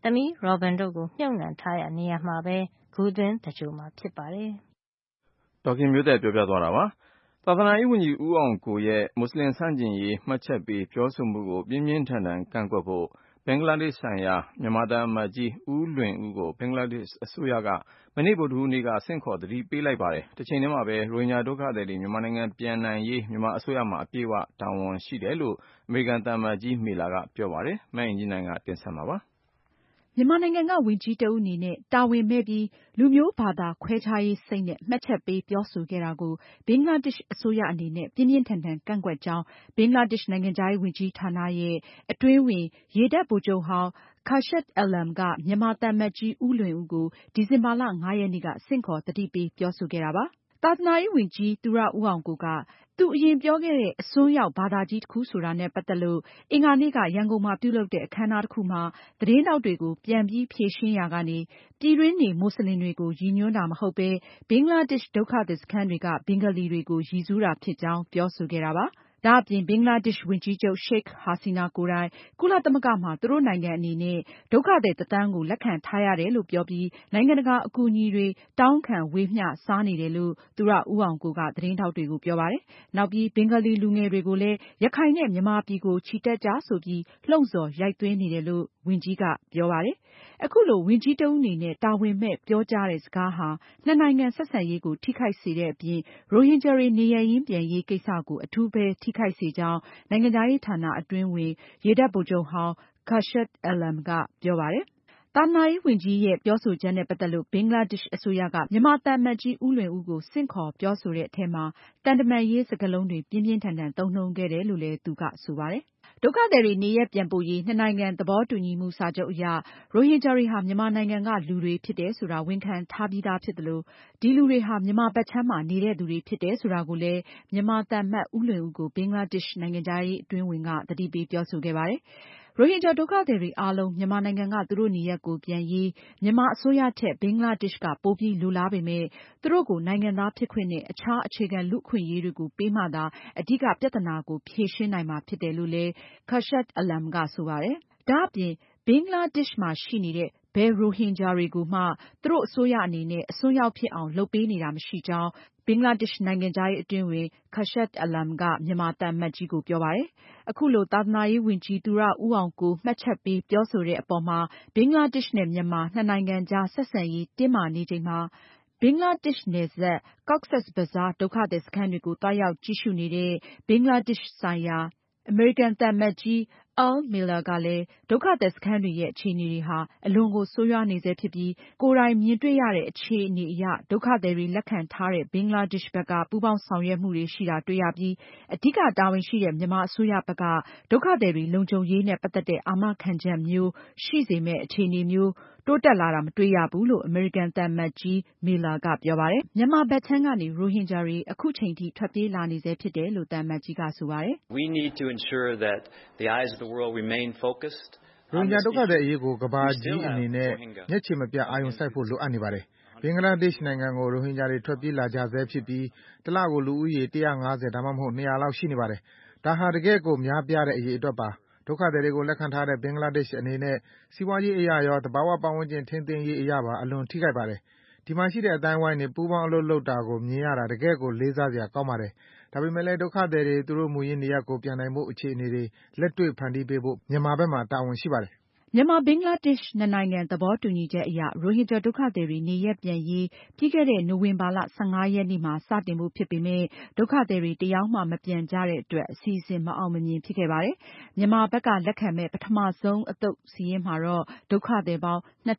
သမီး Robin တို့ကိုမြှုပ်နှံထားရာနေရာမှာပဲဂူသွင်းသဂြိုဟ်မှာဖြစ်ပါတယ်။ဒေါ်ခင်မျိုးသက်ပြောပြသွားတာပါ။သာသနာရေးဝန်ကြီးဦးအောင်ကိုရဲ့မွတ်စလင်ဆန့်ကျင်ရေးမှတ်ချက်ပေးပြောဆိုမှုကိုပြင်းပြင်းထန်ထန်ကန့်ကွက်ဖို့ဘင်္ဂလားဒေ့ရှ်ဆိုင်ရာမြန်မာသံအမတ်ကြီးဦးလွင်ဦးကိုဘင်္ဂလားဒေ့ရှ်အစိုးရကမနေ့ဗုဒ္ဓဟူးနေ့ကဆင့်ခေါ်သတိပေးလိုက်ပါတယ်။တချိန်တည်းမှာပဲရိုဟင်ဂျာဒုက္ခသည်တွေမြန်မာနိုင်ငံပြန်နိုင်ရေးမြန်မာအစိုးရမှာအပြည့်အဝတာဝန်ရှိတယ်လို့အမေရိကန်သံအမတ်ကြီးမေလာကပြောပါတယ်။မအင်ကြင်းနိုင်ကတင်ဆက်မှာပါ။မြန်မာနိုင်ငံကဝန်ကြီးတဦးအနေနဲ့တာဝန်မဲ့ပြီးလူမျိုးဘာသာခွဲခြားရေးစိတ်နဲ့မှတ်ချက်ပေးပြောဆိုခဲ့တာကိုဘင်္ဂလားဒေ့ရှ်အစိုးရအနေနဲ့ပြင်းပြင်းထန်ထန်ကန့်ကွက်ကြောင်းဘင်္ဂလားဒေ့ရှ်နိုင်ငံခြားရေးဝန်ကြီးဌာနရဲ့အတွင်းဝန်ရေတပ်ဗိုလ်ချုပ်ဟောင်း Khurshid Alam ကမြန်မာသံအမတ်ကြီးဦးလွင်ဦးကိုဒီဇင်ဘာလ 5 ရက်နေ့ကဆင့်ခေါ်သတိပေးပြောဆိုခဲ့တာပါ။သာသနာရေးဝန်ကြီးသူရဦးအောင်ကိုကသူအရင်ပြောခဲ့တဲ့အစွန်းရောက်ဘာသာကြီးတခုဆိုတာနဲ့ပတ်သက်လို့အင်္ဂါနေ့ကရန်ကုန်မှာပြုလုပ်တဲ့အခမ်းအနားတခုမှာသတင်းထောက်တွေကိုပြန်ပြီးဖြေရှင်းရာကနေပြည်တွင်းနေမွတ်စလင်တွေကိုရည်ညွှန်းတာမဟုတ်ပဲဘင်္ဂလားဒေ့ရှ်ဒုက္ခသည်စခန်းတွေကဘင်္ဂလီတွေကိုရည်စူးတာဖြစ်ကြောင်းပြောဆိုခဲ့တာပါ။ဒါအပြင်ဘင်္ဂလားဒေ့ရှ်ဝန်ကြီးချုပ် Sheikh Hasina ကိုယ်တိုင်ကုလသမဂ္ဂမှာသူတို့နိုင်ငံအနေနဲ့ဒုက္ခသည် 1 သန်းကိုလက်ခံထားရတယ်လို့ပြောပြီးနိုင်ငံတကာအကူအညီတွေတောင်းခံဝေမျှစားနေတယ်လို့သူရဦးအောင်ကိုကသတင်းထောက်တွေကိုပြောပါတယ်။နောက်ပြီးဘင်္ဂလီလူငယ်တွေကိုလည်းရခိုင်နဲ့မြန်မာပြည်ကိုချီတက်ကြဆိုပြီးလှုံ့ဆော်ရိုက်သွင်းနေတယ်လို့ဝန်ကြီးကပြောပါတယ်။အခုလိုဝန်ကြီးတဦးအနေနဲ့တာဝန်မဲ့ပြောကြားတဲ့စကားဟာနှစ်နိုင်ငံဆက်ဆံရေးကိုထိခိုက်စေတဲ့အပြင်ရိုဟင်ဂျာတွေနေရပ်ရင်းပြန်ရေးကိစ္စကိုအထူးပဲထိခိုက်စေကြောင်းနိုင်ငံခြားရေးဌာနအတွင်းဝန်ရေတပ်ဗိုလ်ချုပ်ဟောင်း Khurshid Alam ကပြောပါတယ်။သာသနာရေးဝန်ကြီးရဲ့ပြောဆိုချက်နဲ့ပတ်သက်လို့ဘင်္ဂလားဒေ့ရှ်အစိုးရကမြန်မာသံအမတ်ကြီးဦးလွင်ဦးကိုဆင့်ခေါ်ပြောဆိုတဲ့အထက်မှာသံတမန်ရေးစကားလုံးတွေပြင်းပြင်းထန်ထန်သုံးနှုန်းခဲ့တယ်လို့လည်းသူကဆိုပါတယ်။ဒုက္ခသည်တွေနေရပ်ပြန်ပို့ရေးနှစ်နိုင်ငံသဘောတူညီမှုစာချုပ်အရရိုဟင်ဂျာတွေဟာမြန်မာနိုင်ငံကလူတွေဖြစ်တယ်ဆိုတာဝန်ခံထားပြီးသားဖြစ်သလိုဒီလူတွေဟာမြန်မာဘက်ခြမ်းမှာနေတဲ့သူတွေဖြစ်တယ်ဆိုတာကိုလည်းမြန်မာသံအမတ်ဦးလွင်ဦးကိုဘင်္ဂလားဒေ့ရှ်နိုင်ငံခြားရေးအတွင်းဝန်ကသတိပေးပြောဆိုခဲ့ပါတယ်။ရိုဟင်ဂျာဒုက္ခသည်တွေအားလုံးမြန်မာနိုင်ငံကသူတို့နေရပ်ကိုပြန်ရေးမြန်မာအစိုးရထက်ဘင်္ဂလားဒေ့ရှ်ကပိုပြီးလိုလားပေမယ့်သူတို့ကိုနိုင်ငံသားဖြစ်ခွင့်နဲ့အခြားအခြေခံလူ့အခွင့်အရေးတွေကိုပေးမှသာအဓိကပြဿနာကိုဖြေရှင်းနိုင်မှာဖြစ်တယ်လို့လည်း Khurshid Alam ကဆိုပါတယ်။ဒါအပြင်ဘင်္ဂလားဒေ့ရှ်မှာရှိနေတဲ့ဘယ်ရိုဟင်ဂျာတွေကိုမှသူတို့အစိုးရအနေနဲ့အစွန်းရောက်ဖြစ်အောင်လုပ်ပေးနေတာမရှိကြောင်းဘင်္ဂလားဒေ့ရှ်နိုင်ငံခြားရေးအတွင်းဝန် Khurshid Alam ကမြန်မာသံအမတ်ကြီးကိုပြောပါတယ်။အခုလိုသာသနာရေးဝန်ကြီးသူရဦးအောင်ကိုမှတ်ချက်ပေးပြောဆိုတဲ့အပေါ်မှာဘင်္ဂလားဒေ့ရှ်နဲ့မြန်မာနှစ်နိုင်ငံကြားဆက်ဆံရေးတင်းမာနေချိန်မှာဘင်္ဂလားဒေ့ရှ်နယ်စပ် Cox's Bazar ဒုက္ခသည်စခန်းတွေကိုသွားရောက်ကြည့်ရှုနေတဲ့ဘင်္ဂလားဒေ့ရှ်ဆိုင်ရာအမေရိကန်သံအမတ်ကြီး Earl Miller ကလည်းဒုက္ခသည်စခန်းတွေရဲ့အခြေအနေတွေဟာအလွန်ကိုဆိုးရွားနေဆဲဖြစ်ပြီးကိုယ်တိုင်မြင်တွေ့ရတဲ့အခြေအနေအရဒုက္ခသည်တွေလက်ခံထားတဲ့ဘင်္ဂလားဒေ့ရှ်ဘက်ကပူးပေါင်းဆောင်ရွက်မှုတွေရှိတာတွေ့ရပြီးအဓိကတာဝန်ရှိတဲ့မြန်မာအစိုးရဘက်ကဒုက္ခသည်တွေလုံခြုံရေးနဲ့ပတ်သက်တဲ့အာမခံချက်မျိုးရှိစေမယ့်အခြေအနေမျိုးတိုးတက်လာတာမတွေ့ရဘူးလို့အမေရိကန်သံအမတ်ကြီး Miller ကပြောပါတယ်။မြန်မာဘက်ခြမ်းကနေရိုဟင်ဂျာတွေအခုချိန်ထိထွက်ပြေးလာနေဆဲဖြစ်တယ်လို့သံအမတ်ကြီးကဆိုပါတယ်။ We need to ensure that the eyes of the world remain focused ရိုဟင်ဂျာဒုက္ခသည်အရေးကိုကမ္ဘာကြီးအနေနဲ့မျက်ခြေမပြတ်အာရုံစိုက်ဖို့လိုအပ်နေပါတယ်။ဘင်္ဂလားဒေ့ရှ်နိုင်ငံကိုရိုဟင်ဂျာတွေထွက်ပြေးလာကြဆဲဖြစ်ပြီးတလကိုလူဦးရေ150ဒါမှမဟုတ်200လောက်ရှိနေပါတယ်။ဒါဟာတကယ့်ကိုများပြားတဲ့အရေအတွက်ပါ။ဒုက္ခသည်တွေကိုလက်ခံထားတဲ့ဘင်္ဂလားဒေ့ရှ်အနေနဲ့စီးပွားရေးအရရောသဘာဝပတ်ဝန်းကျင်ထိန်းသိမ်းရေးအရပါအလွန်ထိခိုက်ပါတယ်။ဒီမှာရှိတဲ့အတိုင်းဝိုင်းတွေပူးပေါင်းအလုပ်လုပ်တာကိုမြင်ရတာတကယ့်ကိုလေးစားစရာကောင်းပါတယ်။ဒါပေမဲ့လည်းဒုက္ခသည်တွေသူတို့မူရင်းနေရပ်ကိုပြန်နိုင်ဖို့အခြေအနေတွေလက်တွေ့ဖန်တီးပေးဖို့မြန်မာဘက်မှာတာဝန်ရှိပါတယ်။မြန်မာ-ဘင်္ဂလားဒေ့ရှ်နှစ်နိုင်ငံသဘောတူညီချက်အရရိုဟင်ဂျာဒုက္ခသည်တွေနေရပ်ပြန်ရေးပြီးခဲ့တဲ့နိုဝင်ဘာလ 15 ရက်နေ့မှာစတင်ဖို့ဖြစ်ပေမယ့်ဒုက္ခသည်တွေတယောက်မှမပြန်ကြတဲ့အတွက်အစီအစဉ်မအောင်မမြင်ဖြစ်ခဲ့ပါတယ်။မြန်မာဘက်ကလက်ခံမဲ့ပထမဆုံးအသုတ်စာရင်းမှာတော့ဒုက္ခသည်ပေါင်း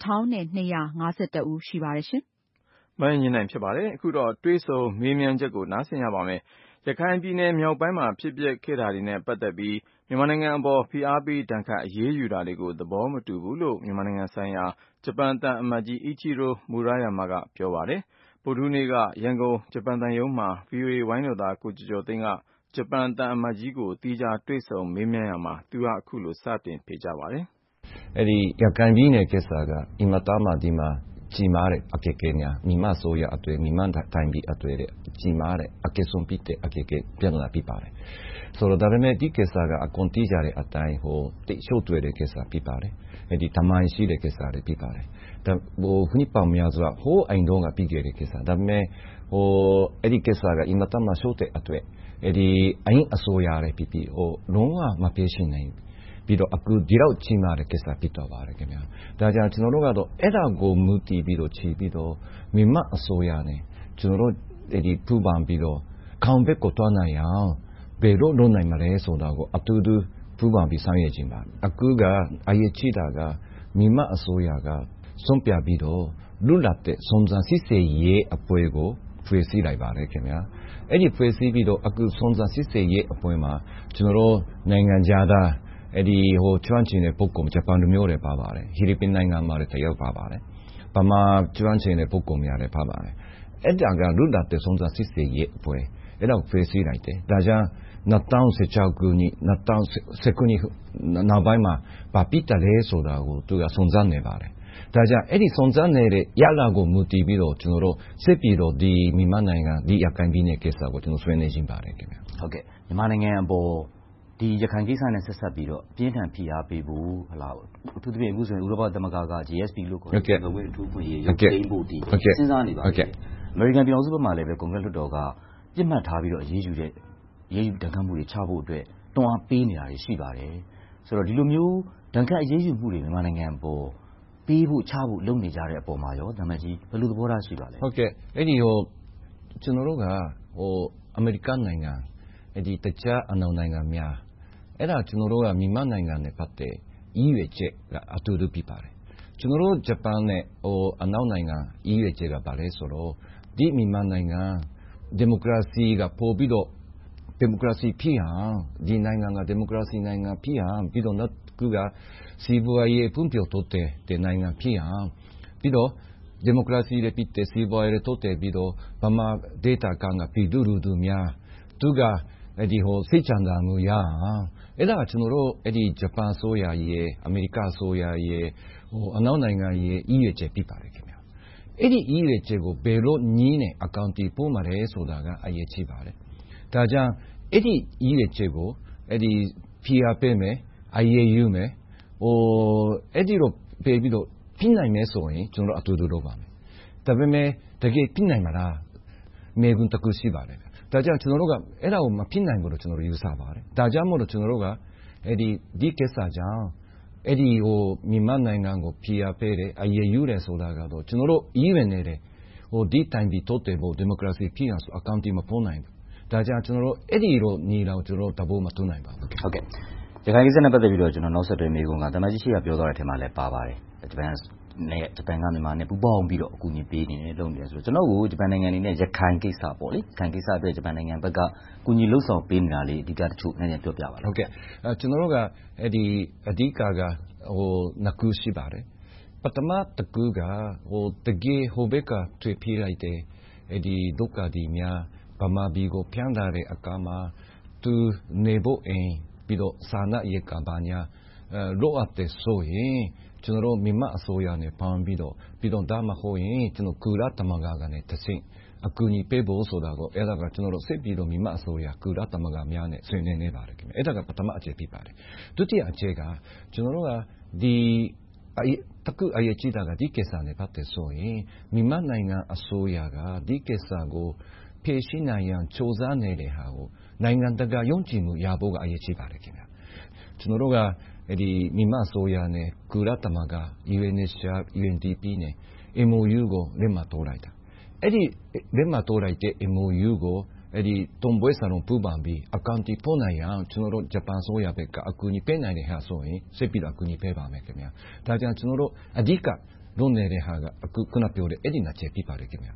2251 ဦးရှိပါတယ်ရှင်။မအင်ကြင်းနိုင်ဖြစ်ပါတယ်။အခုတော့တွေ့ဆုံမေးမြန်းချက်ကိုနားဆင်ရပါမယ်။ရခိုင်ပြည်နယ်မြောက်ပိုင်းမှာဖြစ်ပျက်ခဲ့တာတွေနဲ့ပတ်သက်ပြီးမြန်မာနိုင်ငံအပေါ်ဖိအားပေးဒဏ်ခတ်အရေးယူတာတွေကိုသဘောမတူဘူးလို့မြန်မာနိုင်ငံဆိုင်ရာဂျပန်သံအမတ်ကြီး Ichiro Murayama ကပြောပါတယ်။ဗုဒ္ဓဟူးနေ့ကရန်ကုန်ဂျပန်သံရုံးမှာ VOA ဝိုင်းတော်သားကိုကျော်ကျော်သိန်းကဂျပန်သံအမတ်ကြီးကိုသီးခြားတွေ့ဆုံမေးမြန်းရာမှာသူကအခုလိုစတင်ဖြေကြားပါတယ်။အဲဒီရခိုင်ပြည်နယ်ကိစ္စကအင်မတန်မှဒီမှာကြီးမားတဲ့အကဲကဲများမြန်မာဆိုရအတွက်မြန်မာတိုင်းပြည်အတွက်ကြီးမားတဲ့အကဲဆုံးဖြစ်တဲ့အကဲကဲပြဿနာဖြစ်ပါတယ်ဆိုတော့ဒါပေမဲ့ဒီကိစ္စကအကွန်တီးကြတဲ့အတိုင်းတိတ်ရှုပ်ထွေးတဲ့ကိစ္စဖြစ်ပါတယ်ဒီတမိုင်းရှိတဲ့ကိစ္စတွေဖြစ်ပါတယ်နှစ်ပေါင်းများစွာအိမ်တော်ကပြီးခဲ့တဲ့ကိစ္စဒါပေမဲ့အဲ့ဒီကိစ္စကအင်မတန်မှရှုပ်တဲ့အတွက်ဒီအိမ်အစိုးရရဲ့ဖြစ်ပြီးလုံးဝမပြေရှင်းနိုင်ပြီးတော့အခုဒီလောက်ကြီးမားတဲ့ကိစ္စဖြစ်တော့ပါတယ်ခင်ဗျာဒါကြောင့်ကျွန်တော်တို့ကတော့အဲ့ဒါကိုမူတည်ပြီးတော့ခြေပြီးတော့မြန်မာအစိုးရနဲ့ကျွန်တော်တို့ဒီပူပန်ပြီးတော့ခေါင်းဘက်ကိုတွားနိုင်အောင်ဘယ်လိုလုပ်နိုင်မလဲဆိုတာကိုအတူတူပူပန်ပြီးဆောင်ရွက်ခြင်းပါအခုကအရေးကြီးတာကမြန်မာအစိုးရကဆုံးဖြတ်ပြီးတော့လွတ်လပ်တဲ့စုံစမ်းစစ်ဆေးရေးအဖွဲ့ကိုဖွဲ့စည်းလိုက်ပါတယ်ခင်ဗျာအဲ့ဒီဖွဲ့စည်းပြီးတော့အခုစုံစမ်းစစ်ဆေးရေးအဖွဲ့မှာကျွန်တော်တို့နိုင်ငံသားအဲ့ဒီကျွမ်းကျင်တဲ့ပုဂ္ဂိုလ်ဂျပန်လူမျိုးတွေပါပါတယ်ဖိလစ်ပိုင်နိုင်ငံမှာလည်းတယောက်ပါပါတယ်ဗမာကျွမ်းကျင်တဲ့ပုဂ္ဂိုလ်များလည်းပါပါတယ်အဲ့ဒါကလွတ်လပ်တဲ့စုံစမ်းစစ်ဆေးရေးအဖွဲ့အဲ့ဒါကိုဖွဲ့စည်းလိုက်တယ်ဒါကြောင့်2016ခုနှစ်2019ခုနှစ်နောက်ပိုင်းမှာဗာပိတလဲဆိုတာကိုသူကစုံစမ်းနေပါတယ်ဒါကြောင့်အဲ့ဒီစုံစမ်းနေတဲ့ရလဒ်ကိုမူတည်ပြီးတော့ကျွန်တော်တို့စစ်ပြီးတော့ဒီမြန်မာနိုင်ငံဒီရခိုင်ပြည်နယ်ကိစ္စကိုကျွန်တော်ဆွေးနွေးခြင်းပါတယ်ခင်ဗျဟုတ်ကဲ့မြန်မာနိုင်ငံအပေါ်ဒီရခိုင်ကိစ္စနဲ့ဆက်ဆက်ပြီးတော့ပြင်းထန်ဖိအားပေးဖို့ဟလာအထူးသဖြင့်အခုဆိုရင်ဥရောပသမဂ္ဂက GSP လို့ခေါ်တဲ့သဘောအထူးဖွင့်ရေးရုပ်သိမ်းဖို့တည်စဉ်းစားနေပါပြီအမေရိကန်ပြည်ထောင်စုဘက်မှလည်းပဲကွန်ဂရက်လွှတ်တော်ကပြစ်မှတ်ထားပြီးတော့အရေးယူဒဏ်ခတ်မှုတွေချဖို့အတွက်တွန်းအားပေးနေတာတွေရှိပါတယ်ဆိုတော့ဒီလိုမျိုးဒဏ်ခတ်အရေးယူမှုတွေမြန်မာနိုင်ငံပေါ်ပေးဖို့ချဖို့လုပ်နေကြတဲ့အပေါ်မှာရောတမန်ကြီးဘယ်လိုသဘောထားရှိပါလဲဟုတ်ကဲ့အဲ့ဒီကျွန်တော်တို့ကအမေရိကန်နိုင်ငံဒီတခြားအနောက်နိုင်ငံများအဲ့ဒါကျွန်တော်တို့ကမြန်မာနိုင်ငံနဲ့ပတ်သက်ရည်ရွယ်ချက်ကအတူတူဖြစ်ပါတယ်ကျွန်တော်တို့ဂျပန်နဲ့အနောက်နိုင်ငံရည်ရွယ်ချက်ကဘာလဲဆိုတော့ဒီမြန်မာနိုင်ငံဒီမိုကရေစီကပို့ပြီးတော့ဒီမိုကရေစီဖြစ်အောင်ဒီနိုင်ငံကဒီမိုကရေစီနိုင်ငံဖြစ်အောင်ပြီးတော့နောက်ခုကစီးပွားရေးဖွံ့ဖြိုးတိုးတက်တဲ့နိုင်ငံဖြစ်အောင်ပြီးတော့ဒီမိုကရေစီရဲ့ဖြစ်တဲ့စီးပွားရေးတိုးတက်ပြီးတော့ဗမာဒေတာကပြည်သူလူထုများသူကဒီစိတ်ချမ်းသာမှုရအောင်အဲ့ဒါကျွန်တော်တို့အဲ့ဒီဂျပန်ဆိုရရဲ့အမေရိကဆိုရရဲ့အနောက်နိုင်ငံရဲ့ရည်ရွယ်ချက်ဖြစ်ပါတယ်ခင်ဗျာအဲ့ဒီရည်ရွယ်ချက်ကိုဘယ်လိုနည်းနဲ့အကောင့်တီပို့မှာလဲဆိုတာကအရေးကြီးပါတယ်ဒါကြောင့်အဲ့ဒီရည်ရွယ်ချက်ကိုအဲ့ဒီ PR ပေးမယ်အရေးယူမယ်အဲ့ဒီတော့ပေးပြီးတော့ပြင်နိုင်မယ်ဆိုရင်ကျွန်တော်အတူတူလုပ်ပါမယ်ဒါပေမဲ့တကယ်ပြင်နိုင်မှာလားမေကွန်းတစ်ခုရှိပါတယ်ဒါကြောင့်ကျွန်တော်တို့ကအဲ့ဒါကိုမဖြစ်နိုင်ဘူးလို့ကျွန်တော်တို့ယူဆပါတယ်ဒါကြောင့်မို့လို့ကျွန်တော်တို့ကအဲ့ဒီကိစ္စကြောင့်အဲ့ဒီမြန်မာနိုင်ငံကိုဖိအားပေးတယ်အရေးယူတယ်ဆိုတာကတော့ကျွန်တော်တို့ရည်ရွယ်နေတဲ့ဒီတိုင်းပြည်တိုးတက်ဖို့ဒီမိုကရေစီဖြစ်အောင်ဆိုအကောင့်တီမပေါ်နိုင်ဘူးဒါကြောင့်ကျွန်တော်တို့အဲ့ဒီလိုညီလာကိုကျွန်တော်တို့တဘိုးမတွန်းနိုင်ပါဘူးဟုတ်ကဲ့ရခိုင်ကိစ္စနဲ့ပတ်သက်ပြီးတော့ကျွန်တော်နောက်ဆက်တွဲမေးခွန်းကတမန်ကြီးရှိကပြောသွားတဲ့အထက်မှာလည်းပါပါတယ်ဂျပန်ကမြန်မာနဲ့ပူးပေါင်းပြီးတော့အကူအညီပေးနေတယ်လုပ်နေတယ်ဆိုတော့ကျွန်တော်ကိုဂျပန်နိုင်ငံအနေနဲ့ရခိုင်ကိစ္စပေါ့လေရခိုင်ကိစ္စအတွက်ဂျပန်နိုင်ငံဘက်ကကူညီလှုပ်ဆောင်ပေးနေတာလေးအဓိကတချို့နည်းနည်းပြောပြပါလားဟုတ်ကဲ့ကျွန်တော်တို့ကအဲ့ဒီအဓိကကနှစ်ခုရှိပါတယ်ပထမတစ်ခုကတကယ်ဟိုဘက်ကတွေ့ပြလိုက်တဲ့အဲ့ဒီဒုက္ခဒီများဗမာပြည်ကိုပြန်လာတဲ့အခါမှာသူနေဖို့အိမ်ပြီးတော့စာနာရေးကဘာညာလိုအပ်တဲ့ဆိုရင်ကျွန်တော်တို့မြန်မာအစိုးရနဲ့ပေါင်းပြီးတော့ဒါမှမဟုတ်ရင်ကျွန်တော်ကုလသမဂ္ဂကနေတဆင့်အကူအညီပေးဖို့ဆိုတာကိုအဲ့ဒါကကျွန်တော်တို့စစ်ပြီးတော့မြန်မာအစိုးရကုလသမဂ္ဂများနဲ့ဆွေးနွေးနေပါတယ်ခင်ဗျအဲ့ဒါကပထမအချက်ဖြစ်ပါတယ်ဒုတိယအချက်ကကျွန်တော်တို့ကဒီတခုအရေးကြီးတာကဒီကိစ္စနဲ့ပတ်သက်ဆိုရင်မြန်မာနိုင်ငံအစိုးရကဒီကိစ္စကိုဖြေရှင်းနိုင်ရန်စူးစမ်းနေတဲ့ဟာကိုနိုင်ငံတကာယုံကြည်မှုရဖို့ကအရေးကြီးပါတယ်ခင်ဗျကျွန်တော်တို့ကဒီမြန်မာအစိုးရနဲ့ကုလသမဂ္ဂ UNHCR UNDP နဲ့ MOU ကိုလက်မှတ်ထိုးလိုက်တာအဲ့ဒီလက်မှတ်ထိုးလိုက်တဲ့ MOU ကိုအဲ့ဒီတုံးပွဲစာလုံးပူပန်ပြီးအကောင့်တီပို့နိုင်အောင်ကျွန်တော်တို့ဂျပန်အစိုးရဘက်ကအကူအညီပေးနိုင်တဲ့ဟာဆိုရင်စစ်ပြီးတော့အကူအညီပေးပါမယ်ခင်ဗျဒါကြောင့်ကျွန်တော်တို့အဓိကလုပ်နေတဲ့ဟာကအခုခုနပြောတဲ့အဲ့ဒီနှစ်ချက်ပြပါတယ်ခင်ဗျ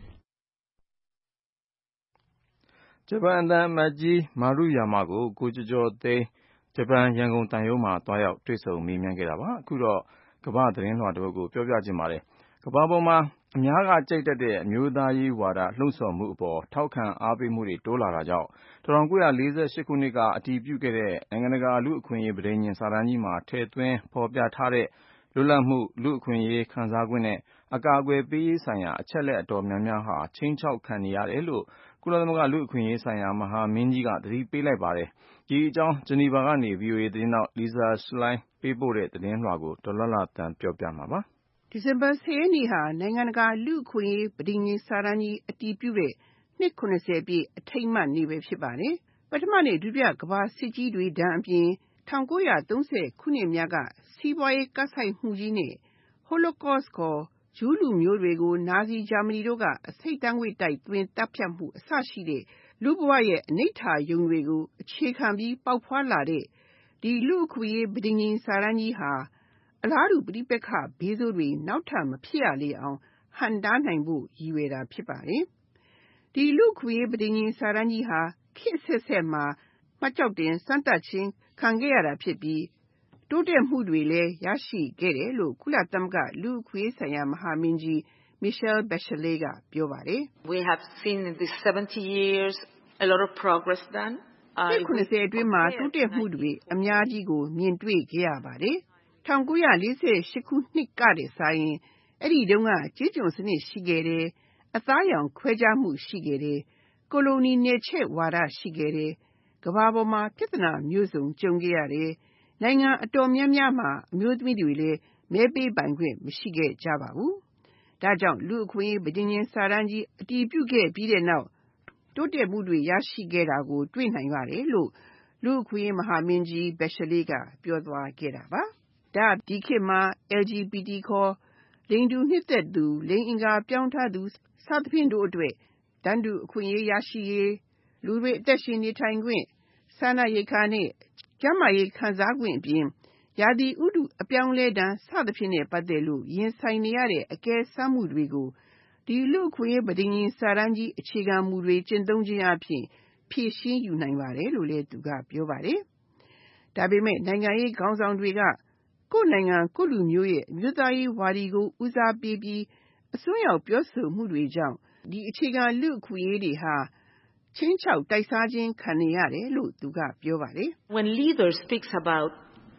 ဂျပန်အသံအမတ်ကြီးမာရုယာမကိုကိုကျော်ကျော်သိန်းဂျပန်ရန်ကုန်တန်ရုံးမှာတွားရောက်တွေ့ဆုံမေးမြန်းခဲ့တာပါအခုတော့ကမ္ဘာသတင်းလွှာတစ်ပုဒ်ကိုပြောပြခြင်းပါတယ်ကမ္ဘာပေါ်မှာအများကကြိုက်တတ်တဲ့အမျိုးသားရေးဝါဒလှုံ့ဆော်မှုအပေါ်ထောက်ခံအားပေးမှုတွေတိုးလာတာကြောင့်1948ခုနှစ်ကအတည်ပြုခဲ့တဲ့နိုင်ငံတကာလူ့အခွင့်အရေးပဋိညာဉ်စာတမ်းကြီးမှာထည့်သွင်းဖော်ပြထားတဲ့လွတ်လပ်မှုလူ့အခွင့်အရေးခံစားခွင့်နဲ့အကာအကွယ်ပေးရေးဆိုင်ရာအချက်လက်အတော်များများဟာခြိမ်းခြောက်ခံနေရတယ်လို့ကုလသမဂ္ဂလူ့အခွင့်အရေးဆိုင်ရာမဟာမင်းကြီးကသတိပေးလိုက်ပါတယ်။ဒီအကြောင်းဂျနီဗာကနေ VOA သတင်းထောက် Lisa Schlein ပေးပို့တဲ့သတင်းလွှာကိုဒေါ်လှလှသန်းပြောပြမှာပါ။ဒီဇင်ဘာ 10 ရက်နေ့ဟာနိုင်ငံတကာလူ့အခွင့်အရေးပဋိညာဉ်စာတမ်းကြီးအတည်ပြုတဲ့နှစ် 70 ပြည့်အထိမ်းအမှတ်နေ့ပဲဖြစ်ပါတယ်။ပထမနေ့ဒုတိယကမ္ဘာစစ်ကြီးတွေဒဏ်အပြင်1930 ခုနှစ်များကစီးပွားရေးကပ်ဆိုက်မှုကြီးနဲ့ Holocaust ခေါ်ဂျူးလူမျိုးတွေကိုနာဇီဂျာမနီတို့ကအဆိပ်ဓာတ်ငွေ့တိုက်သွင်းတပ်ဖြတ်မှုအစရှိတဲ့လူ့ဘဝရဲ့အနိဋ္ဌာရုံတွေကိုအခြေခံပြီးပေါက်ဖွားလာတဲ့ဒီလူ့အခွင့်အရေးပဋိညာဉ်စာတမ်းကြီးဟာအလားတူပဋိပက္ခဘေးဆိုးတွေနောက်ထပ်မဖြစ်ရလေအောင်ဟန့်တားနိုင်ဖို့ရည်ရွယ်တာဖြစ်ပါတယ်။ဒီလူ့အခွင့်အရေးပဋိညာဉ်စာတမ်းကြီးဟာခေတ်ဆက်ဆက်မှာမှတ်ကျောက်တင်စမ်းသပ်ခြင်းခံခဲ့ရတာဖြစ်ပြီးတိုးတက်မှုတွေလည်းရရှိခဲ့တယ်လို့ကုလသမဂ္ဂလူ့အခွင့်အရေးဆိုင်ရာမဟာမင်းကြီး Michelle Bachelet ကပြောပါတယ်။ We have seen in these 70 years a lot of progress done. 70 အတွင်းမှာတိုးတက်မှုတွေအများကြီးကိုမြင်တွေ့ခဲ့ရပါတယ်။1948 ခုနှစ်ကတည်းကရင်အဲ့ဒီတုန်းကကြေးကျွန်စနစ်ရှိခဲ့တယ်။အသားရောင်ခွဲခြားမှုရှိခဲ့တယ်။ကိုလိုနီနယ်ချဲ့ဝါဒရှိခဲ့တယ်။ကမ္ဘာပေါ်မှာပြဿနာမျိုးစုံကြုံခဲ့ရတယ်။နိုင်ငံအတော်များများမှာအမျိုးသမီးတွေလည်းမဲပေးပိုင်ခွင့်မရှိခဲ့ကြပါဘူး။ဒါကြောင့်လူ့အခွင့်အရေးပဋိညာဉ်စာတမ်းကြီးအတည်ပြုခဲ့ပြီးတဲ့နောက်တိုးတက်မှုတွေရရှိခဲ့တာကိုတွေ့နိုင်ရတယ်လို့လူ့အခွင့်အရေးမဟာမင်းကြီး Bachelet ကပြောသွားခဲ့တာပါ။ဒါဒီခေတ်မှာ LGBT ခေါ်လိင်တူနှစ်သက်သူလိင်အင်္ဂါပြောင်းထားသူစသဖြင့်တို့အတွက်တန်းတူအခွင့်အရေးရရှိရေးလူတွေအသက်ရှင်နေထိုင်ခွင့်စားနပ်ရိက္ခာနဲ့ကျန်းမာရေးခံစားခွင့်အပြင်ရာသီဥတုအပြောင်းလဲတန်းစသဖြင့်နဲ့ပတ်သက်လို့ရင်ဆိုင်နေရတဲ့အကဲစမ်းမှုတွေကိုဒီလူ့အခွင့်အရေးပဋိညာဉ်စာတမ်းကြီးအခြေခံမူတွေကျင့်သုံးခြင်းအပြင်ဖြည့်ရှင်းယူနိုင်ပါတယ်လို့လည်းသူကပြောပါတယ်။ဒါပေမဲ့နိုင်ငံရေးခေါင်းဆောင်တွေကကိုယ့်နိုင်ငံကိုယ့်လူမျိုးရဲ့အမျိုးသားရေးဝါဒီကိုဦးစားပေးပြီးအစွန်းရောက်ပြောဆိုမှုတွေကြောင့်ဒီအခြေခံလူ့အခွင့်အရေးတွေဟာချင်းချောက်တိုက်စားခြင်းခံနေရတယ်လို့သူကပြောပါတယ်။ When leaders speaks about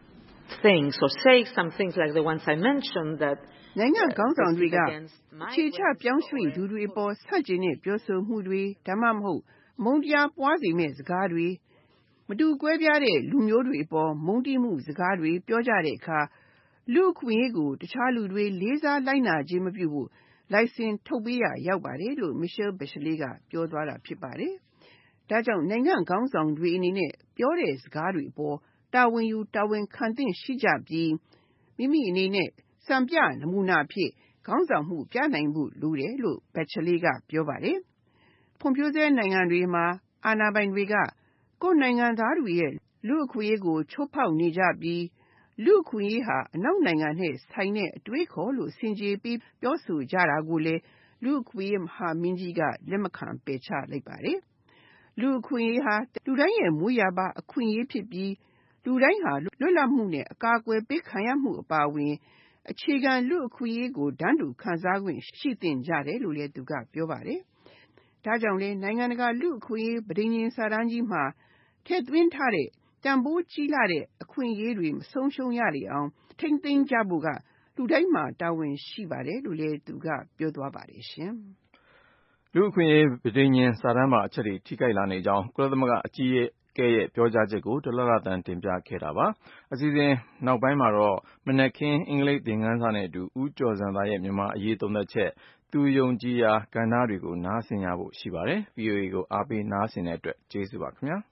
things or say some things like the ones I mentioned that နိုင်ငံခေါင်းဆောင်တွေကအခြေချပြောင်းရွှေ့သူတွေပေါ်ဆန့်ကျင်တဲ့ပြောဆိုမှုတွေဒါမှမဟုတ်မုန်းတရားပွားစေမဲ့စကားတွေမတူကွဲပြားတဲ့လူမျိုးတွေပေါ်မုန်းတီးမှုစကားတွေပြောကြတဲ့အခါလူ့အခွင့်အရေးကိုတခြားလူတွေလေးစားလိုက်နာခြင်းမပြုဖို့လိုင်စင်ထုတ်ပေးရရောက်ပါတယ်လို့ Michelle Bachelet ကပြောသွားတာဖြစ်ပါတယ်။ဒါကြောင့်နိုင်ငံခေါင်းဆောင်တွေအနေနဲ့ပြောတဲ့စကားတွေအပေါ်တာဝန်ယူတာဝန်ခံသင့်ရှိကြပြီးမိမိအနေနဲ့စံပြနမူနာဖြစ်ခေါင်းဆောင်မှုပြနိုင်မှုလိုတယ်လို့ Bachelet ကပြောပါတယ်။ဖွံ့ဖြိုးဆဲနိုင်ငံတွေမှာအာဏာပိုင်တွေကကိုယ်နိုင်ငံသားတွေရဲ့လူ့အခွင့်အရေးကိုချိုးဖောက်နေကြပြီးလူ့အခွင့်အရေးဟာအနောက်နိုင်ငံနဲ့ဆိုင်တဲ့အတွေးခေါ်လို့ဆင်ခြေပြီးပြောဆိုကြတာကိုလည်းလူ့အခွင့်အရေးမဟာမင်းကြီးကလက်မခံပယ်ချလိုက်ပါတယ်။လူ့အခွင့်အရေးဟာလူတိုင်းရဲ့မွေးရာပါအခွင့်အရေးဖြစ်ပြီးလူတိုင်းဟာလွတ်လပ်မှုနဲ့အကာအကွယ်ပေးခံရမှုအပါအဝင်အခြေခံလူ့အခွင့်အရေးကိုတန်းတူခံစားခွင့်ရှိသင့်ကြတယ်လို့လည်းသူကပြောပါတယ်။ဒါကြောင့်လည်းနိုင်ငံတကာလူ့အခွင့်အရေးပဋိညာဉ်စာတမ်းကြီးမှာထည့်သွင်းထားတဲ့တန်ဖိုးကြီးလာတဲ့အခွင့်အရေးတွေမဆုံးရှုံးရလေအောင်ထိမ့်သိမ်းကြဖို့ကလူတိုင်းမှာတာဝန်ရှိပါတယ်လို့လည်းသူကပြောသွားပါတယ်ရှင်။လူ့အခွင့်အရေးပဋိညာဉ်စာတမ်းပါအချက်တွေထိခိုက်လာနေကြောင်းကုလသမဂ္ဂအကြီးအကဲရဲ့ပြောကြားချက်ကိုဒေါ်လှလှသန်းတင်ပြခဲ့တာပါ။အစီအစဉ်နောက်ပိုင်းမှာတော့မနက်ခင်းအင်္ဂလိပ်သင်ခန်းစာနဲ့အတူဦးကျော်ဇံသာရဲ့မြန်မာအရေးသုံးသပ်ချက်သူယုံကြည်ရာကဏ္ဍတွေကိုနားဆင်ရဖို့ရှိပါတယ်။ VOA ကိုအားပေးနားဆင်တဲ့အတွက်ကျေးဇူးပါခင်ဗျာ။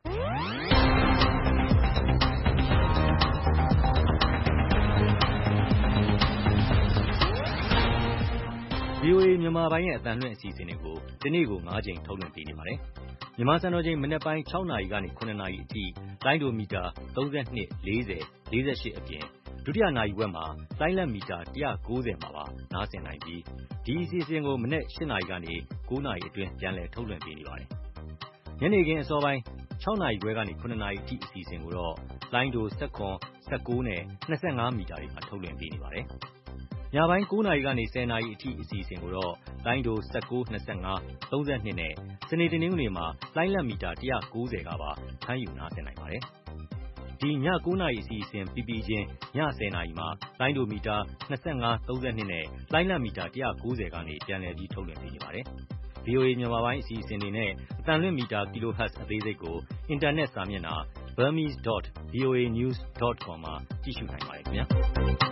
VOA မြန်မာပိုင်းရဲ့အသံလွှင့်အစီအစဉ်တွေကိုဒီနေ့ကို9ကြိမ်ထုတ်လွှင့်ပေးနေပါတယ်။မြန်မာစံတော်ချိန်မနက်ပိုင်း6နာရီကနေ9နာရီအထိလိုင်းဒိုမီတာ32 40 48အပြင်ဒုတိယနာရီဝက်မှာလိုင်းလက်မီတာ190မှာပါနားဆင်နိုင်ပြီးဒီအစီအစဉ်ကိုမနက်8နာရီကနေ9နာရီအတွင်းပြန်လည်ထုတ်လွှင့်ပေးနေပါတယ်။ညနေခင်းအစောပိုင်း6နာရီခွဲကနေ9နာရီအထိအစီအစဉ်ကိုတော့လိုင်းဒို19 19နဲ့25မီတာတွေမှာထုတ်လွှင့်ပေးနေပါတယ်။ညပိုင်း9နာရီကနေ10နာရီအထိအစီအစဉ်ကိုတော့လိုင်းဒို19 25 32နဲ့စနေတနင်္ဂနွေမှာလိုင်းလက်မီတာ190ကပါဖမ်းယူနားဆင်နိုင်ပါတယ်။ဒီည9 နာရီအစီအစဉ်ပြီးပြီးချင်းည10 နာရီမှာလိုင်းဒိုမီတာ25 32နဲ့လိုင်းလံမီတာ190ကနေပြန်လည်ပြီးထုတ်လွှင့်ပေးနေပါတယ်။ VOA မြန်မာပိုင်းအစီအစဉ်တွေနဲ့အတန်လွင့်မီတာ kilohertz အသေးစိတ်ကိုအင်တာနက်စာမျက်နှာ burmese.voanews.com မှာကြည့်ရှုနိုင်ပါတယ်ခင်ဗျာ။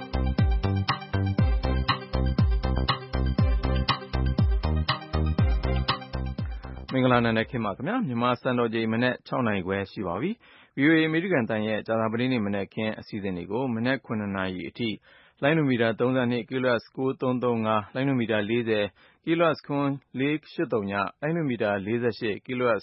မင်္ဂလာနံနက်ခင်းပါခင်ဗျာမြန်မာစံတော်ချိန်မနက်6နာရီခွဲရှိပါပြီ။ VOA အမေရိကန်တန်ရဲ့ကြာသပတေးနေ့မနက်ခင်းအစီအစဉ်တွေကိုမနက်9နာရီအထိလိုင်းနိုမီတာ32 kHz 9335လိုင်းနိုမီတာ40 kHz 483ညလိုင်းနိုမီတာ48 kHz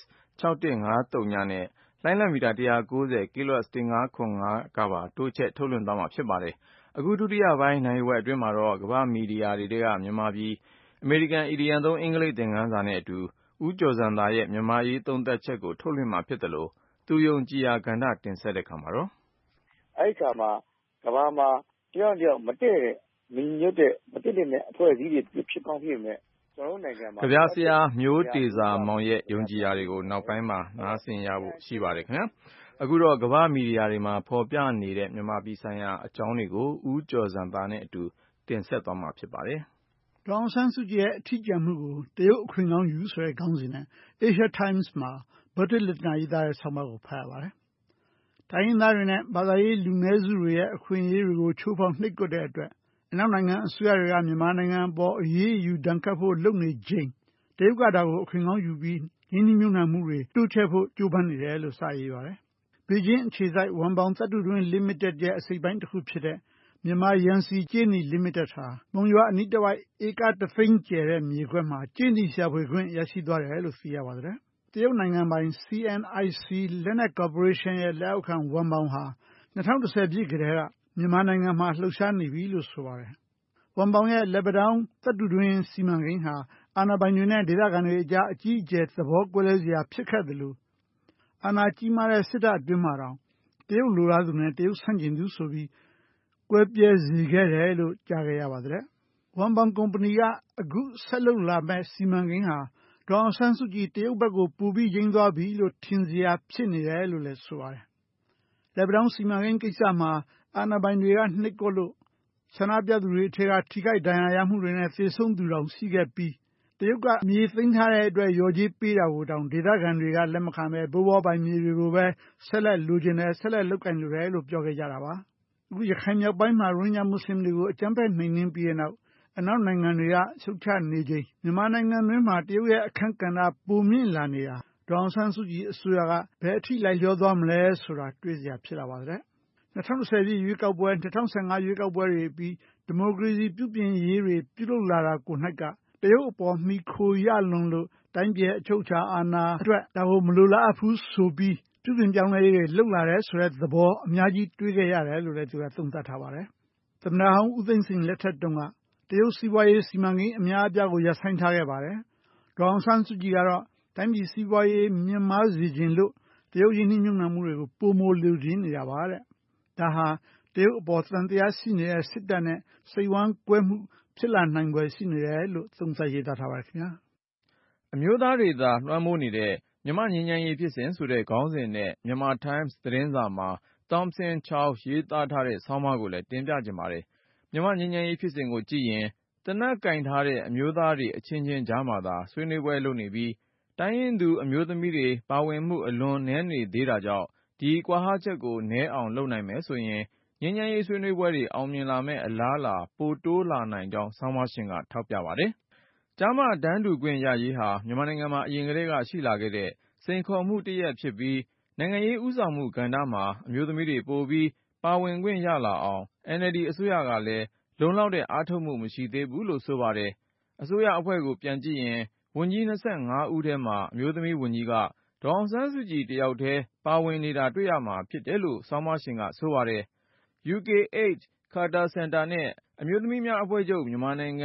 6153ညနဲ့လိုင်းလံမီတာ190 kHz 1505ကပါတိုးချဲ့ထုတ်လွှင့်သွားမှာဖြစ်ပါတယ်။အခုဒုတိယပိုင်းနိုင်ဝက်အတွင်းမှာတော့ကမ္ဘာမီဒီယာတွေကမြန်မာပြည်အမေရိကန်အီဒီယံသုံးအင်္ဂလိပ်သင်ခန်းစာနဲ့အတူဦးကျော်ဇံသာရဲ့မြန်မာရေးသုံးသပ်ချက်ကိုထုတ်လွှင့်မှာဖြစ်တယ်လို့သူယုံကြည်ရာကဏ္ဍတင်ဆက်တဲ့ခါမှာတော့အဲ့ဒီခါမှာကမ္ဘာမှာတယောက်မတည့်တဲ့မညွတ်တဲ့မတည့်တဲ့အဖွဲ့အစည်းတွေဖြစ်ကောင်းဖြစ်မယ်ကျွန်တော်တို့နိုင်ငံမှာကြပြဆရာမျိုးတေစာမောင်ရဲ့ယုံကြည်ရာတွေကိုနောက်ပိုင်းမှာနားဆင်ရဖို့ရှိပါတယ်ခင်ဗျာအခုတော့ကမ္ဘာမီဒီယာတွေမှာဖော်ပြနေတဲ့မြန်မာပြည်ဆိုင်ရာအကြောင်းတွေကိုဦးကျော်ဇံသာနဲ့အတူတင်ဆက်သွားမှာဖြစ်ပါတယ်ဒေါ်အောင်ဆန်းစုကြည်ရဲ့အထီးကျန်မှုကိုတရုတ်အခွင့်ကောင်းယူဆိုတဲ့ခေါင်းစဉ်နဲ့ Asia Times မှာ Bertil Lintner ရေးသားတဲ့ဆောင်းပါးကိုဖတ်ရပါတယ်။တိုင်းရင်းသားတွေနဲ့ဘာသာရေးလူနည်းစုတွေရဲ့အခွင့်အရေးတွေကိုချိုးဖောက်နှိပ်ကွပ်တဲ့အတွက်အနောက်နိုင်ငံအစိုးရတွေကမြန်မာနိုင်ငံအပေါ်အရေးယူဒဏ်ခတ်ဖို့လုပ်နေချိန်တရုတ်ကဒါကိုအခွင့်ကောင်းယူပြီးရင်းနှီးမြှုပ်နှံမှုတွေတိုးချဲ့ဖို့ကြိုးပမ်းနေတယ်လို့စရေးပါတယ်။ဘေကျင်းအခြေစိုက်ဝမ်ပေါင်သတ္တုတွင်း Limited ရဲ့အစိပ်ပိုင်းတစ်ခုဖြစ်တဲ့မြန်မာယန်စီကြေးနီ Limited ဟာမုံရွာအနီးတစ်ဝိုက်ဧက1သိန်းကျယ်တဲ့မြေခွက်မှာကြေးနီရှာဖွေခွင့်ရရှိသွားတယ်လို့သိရပါတယ်။တရုတ်နိုင်ငံပိုင် CNIC လက်နက်ကော်ပိုရေးရှင်းရဲ့လက်အောက်ခံဝမ်ပေါင်ဟာ2010ပြည့်ကတည်းကမြန်မာနိုင်ငံမှာလှုပ်ရှားနေပြီလို့ဆိုပါတယ်။ဝမ်ပေါင်ရဲ့လက်ပံတောင်းသတ္တုတွင်းစီမံကိန်းဟာအာဏာပိုင်တွေနဲ့ဒေသခံတွေအကြားအကြီးအကျယ်သဘောကွဲလွဲစရာဖြစ်ခဲ့တယ်လို့အာဏာကြီးမားတဲ့စစ်တပ်အတွင်းမှာတောင်တရုတ်လိုလားသူနဲ့တရုတ်ဆန့်ကျင်သူဆိုပြီးကွဲပြဲစေခဲ့တယ်လို့ကြားခဲ့ရပါတယ်။ဝမ်ပေါင်ကုမ္ပဏီကအခုဆက်လုပ်လာမဲ့စီမံကိန်းဟာဒေါ်အောင်ဆန်းစုကြည်တရုတ်ဘက်ကိုပူပြီးရင်းသွားပြီလို့ထင်စရာဖြစ်နေတယ်လို့လည်းဆိုပါတယ်။လက်ပံတောင်းစီမံကိန်းကိစ္စမှာအာဏာပိုင်တွေကနှိပ်ကွပ်လို့ဆန္ဒပြသူတွေထဲကထိခိုက်ဒဏ်ရာရမှုတွေနဲ့သေဆုံးသူတောင်ရှိခဲ့ပြီးတရုတ်ကမြေသိမ်းထားတဲ့အတွက်လျော်ကြေးပေးတာကိုတောင်ဒေသခံတွေကလက်မခံပဲဘိုးဘွားပိုင်မြေတွေကိုပဲဆက်လက်လိုချင်တယ်ဆက်လက်လုပ်ကင်လိုတယ်လို့ပြောခဲ့ကြတာပါ။အခုရခိုင်မြောက်ပိုင်းမှာရိုဟင်ဂျာမွတ်စလင်တွေကိုအကြမ်းဖက်နှိမ်နင်းပြီးတဲ့နောက်အနောက်နိုင်ငံတွေကရှုတ်ချနေချိန်မြန်မာနိုင်ငံတွင်းမှာတရုတ်ရဲ့အခန်းကဏ္ဍပိုမြင့်လာနေတာဒေါ်အောင်ဆန်းစုကြည်အစိုးရကဘယ်အထိလိုက်လျောသွားမလဲဆိုတာတွေးစရာဖြစ်လာပါတယ်။2010ပြည့်ရွေးကောက်ပွဲ2015ရွေးကောက်ပွဲတွေပြီးဒီမိုကရေစီပြုပြင်ရေးတွေပြုလုပ်လာတာကို၌ကတရုတ်အပေါ်မှီခိုရလွန်လို့တိုင်းပြည်အချုပ်အခြာအာဏာအတွက်ဒါကိုမလိုလားအပ်ဘူးဆိုပြီးပြုပြင်ပြောင်းလဲရေးတွေလုပ်လာတယ်ဆိုတဲ့သဘောအများကြီးတွေးခဲ့ရတယ်လို့လည်းသူကသုံးသပ်ထားပါတယ်။သမ္မတဟောင်းဦးသိန်းစိန်လက်ထက်တုန်းကတရုတ်စီးပွားရေးစီမံကိန်းအများအပြားကိုရပ်ဆိုင်းထားခဲ့ပါတယ်။ဒေါ်အောင်ဆန်းစုကြည်ကတော့တိုင်းပြည်စီးပွားရေးမြင့်မားစေခြင်းလို့တရုတ်ရင်းနှီးမြှုပ်နှံမှုတွေကိုပိုမိုလိုချင်နေတာပါတဲ့။ဒါဟာတရုတ်အပေါ်သံတရားရှိနေတဲ့စစ်တပ်နဲ့စိတ်ဝမ်းကွဲမှုဖြစ်လာနိုင်ွယ်ရှိနေတယ်လို့သုံးသပ်ရေးသားထားပါတယ်ခင်ဗျာ။အမျိုးသားတွေသာလွှမ်းမိုးနေတဲ့မြန်မာငြိမ်းချမ်းရေးဖြစ်စဉ်ဆိုတဲ့ခေါင်းစဉ်နဲ့မြန်မာ Times သတင်းစာမှာ Thompson Chow ရေးသားထားတဲ့ဆောင်းပါးကိုလည်းတင်ပြချင်ပါတယ်။မြန်မာငြိမ်းချမ်းရေးဖြစ်စဉ်ကိုကြည့်ရင်သေနတ်ကင်ထားတဲ့အမျိုးသားတွေအချင်းချင်းကြားမှာသာဆွေးနွေးပွဲလုပ်နေပြီးတိုင်းရင်းသူအမျိုးသမီးတွေပါဝင်မှုအလွန်နည်းနေသေးတာကြောင့်ဒီကွာဟချက်ကိုနည်းအောင်လုပ်နိုင်မယ်ဆိုရင်ငြိမ်းချမ်းရေးဆွေးနွေးပွဲတွေအောင်မြင်လာမယ့်အလားအလာပိုတိုးလာနိုင်ကြောင်းဆောင်းပါးရှင်ကထောက်ပြပါတယ်။ကျားမတန်းတူခွင့်ရရေးဟာမြန်မာနိုင်ငံမှာအရင်ကတည်းကရှိလာခဲ့တဲ့စိန်ခေါ်မှုတစ်ရပ်ဖြစ်ပြီးနိုင်ငံရေးဥဆောင်မှုကဏ္ဍမှာအမျိုးသမီးတွေပိုပြီးပါဝင်ခွင့်ရလာအောင် NLD အစိုးရကလည်းလုံလောက်တဲ့အားထုတ်မှုမရှိသေးဘူးလို့ဆိုပါတယ်။အစိုးရအဖွဲ့ကိုပြန်ကြည့်ရင်ဝန်ကြီး25ဦးထဲမှာအမျိုးသမီးဝန်ကြီးကဒေါ်အောင်ဆန်းစုကြည်တယောက်တည်းပါဝင်နေတာတွေ့ရမှာဖြစ်တယ်လို့ဆောင်းပါးရှင်ကဆိုပါတယ်။ UK8 Carter Center နဲ့အမျိုးသမီးများအဖွဲ့ချုပ်မြန်မာနိုင်ငံ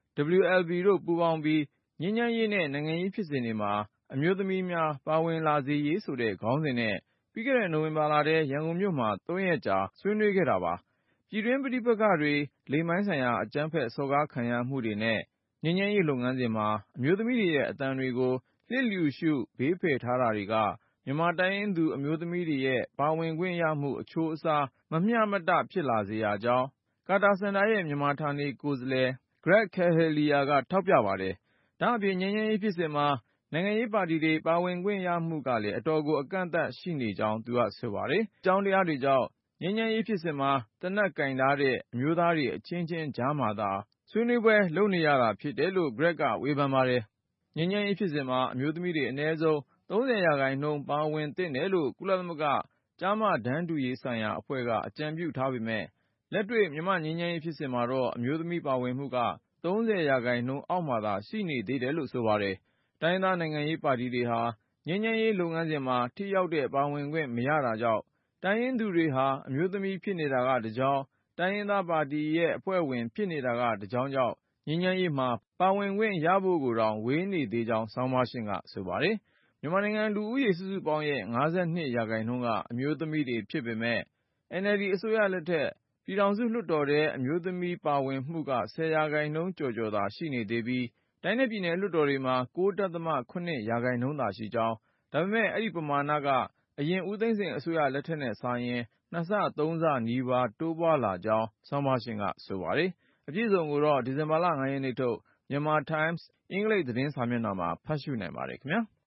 WLB တို့ပူးပေါင်းပြီးငြိမ်းချမ်းရေးနဲ့နိုင်ငံရေးဖြစ်စဉ်တွေမှာအမျိုးသမီးများပါဝင်လာစေရေးဆိုတဲ့ခေါင်းစဉ်နဲ့ပြီးခဲ့တဲ့နိုဝင်ဘာလထဲရန်ကုန်မြို့မှာ3ရက်ကြာဆွေးနွေးခဲ့တာပါ။ပြည်တွင်းပဋိပက္ခတွေလိင်ပိုင်းဆိုင်ရာအကြမ်းဖက်စော်ကားခံရမှုတွေနဲ့ငြိမ်းချမ်းရေးလုပ်ငန်းစဉ်မှာအမျိုးသမီးတွေရဲ့အသံတွေကိုလျစ်လျူရှုဘေးဖယ်ထားတာတွေကမြန်မာတိုင်းရင်းသူအမျိုးသမီးတွေရဲ့ပါဝင်ခွင့်ရမှုအချိုးအစားမမျှမတဖြစ်လာစေရကြောင်းကာတာစင်တာရဲ့မြန်မာဌာနေကိုယ်စားလှယ် Greg Cahalia ကထောက်ပြပါတယ်။ဒါ့အပြင်ငြိမ်းချမ်းရေးဖြစ်စဉ်မှာနိုင်ငံရေးပါတီတွေပါဝင်ခွင့်ရမှုကလည်းအတော်ကိုအကန့်အသတ်ရှိနေကြောင်းသူကဆိုပါတယ်။အကြောင်းတရားတွေကြောင့်ငြိမ်းချမ်းရေးဖြစ်စဉ်မှာသေနတ်ကင်ထားတဲ့အမျိုးသားတွေအချင်းချင်းကြားမှာသာဆွေးနွေးပွဲလုပ်နေရတာဖြစ်တယ်လို့ Greg ကဝေဖန်ပါတယ်။ငြိမ်းချမ်းရေးဖြစ်စဉ်မှာအမျိုးသမီးတွေအနည်းဆုံး30% ပါဝင်သင့်တယ်လို့ကုလသမဂ္ဂကျားမတန်းတူရေးဆိုင်ရာအဖွဲ့ကအကြံပြုထားပေမဲ့လက်တွေ့မြန်မာငြိမ်းချမ်းရေးဖြစ်စဉ်မှာတော့အမျိုးသမီးပါဝင်မှုက30% အောက်မှာသာရှိနေသေးတယ်လို့ဆိုပါတယ်။တိုင်းသားနိုင်ငံရေးပါတီတွေဟာငြိမ်းချမ်းရေးလုပ်ငန်းစဉ်မှာထိရောက်တဲ့ပါဝင်ခွင့်မရတာကြောင့်တိုင်းရင်းသူတွေဟာအမျိုးသမီးဖြစ်နေတာကတစ်ကြောင်းတိုင်းရင်းသားပါတီရဲ့အဖွဲ့ဝင်ဖြစ်နေတာကတစ်ကြောင်းကြောင့်ငြိမ်းချမ်းရေးမှာပါဝင်ခွင့်ရဖို့ကိုတောင်ဝေးနေသေးကြောင်းဆောင်းပါးရှင်ကဆိုပါတယ်။မြန်မာနိုင်ငံလူဦးရေစုစုပေါင်းရဲ့52% ကအမျိုးသမီးတွေဖြစ်ပေမဲ့ NLD အစိုးရလက်ထက်ပြည်ထောင်စုလွှတ်တော်ထဲအမျိုးသမီးပါဝင်မှုက10% ကျော်ကျော်သာရှိနေသေးပြီးတိုင်းနဲ့ပြည်နယ်လွှတ်တော်တွေမှာ9.7% သာရှိကြောင်းဒါပေမဲ့အဲ့ဒီပမာဏကအရင်ဦးသိန်းစိန်အစိုးရလက်ထက်နဲ့စာရင်2ဆ3ဆနီးပါးတိုးပွားလာကြောင်းဆောင်းပါးရှင်ကဆိုပါတယ်။အပြည့်စုံကိုတော့ဒီဇင်ဘာလ9ရက်နေ့ထုတ် Myanmar Times အင်္ဂလိပ်သတင်းစာမျက်နှာမှာဖတ်ရှုနိုင်ပါတယ်ခင်ဗျာ။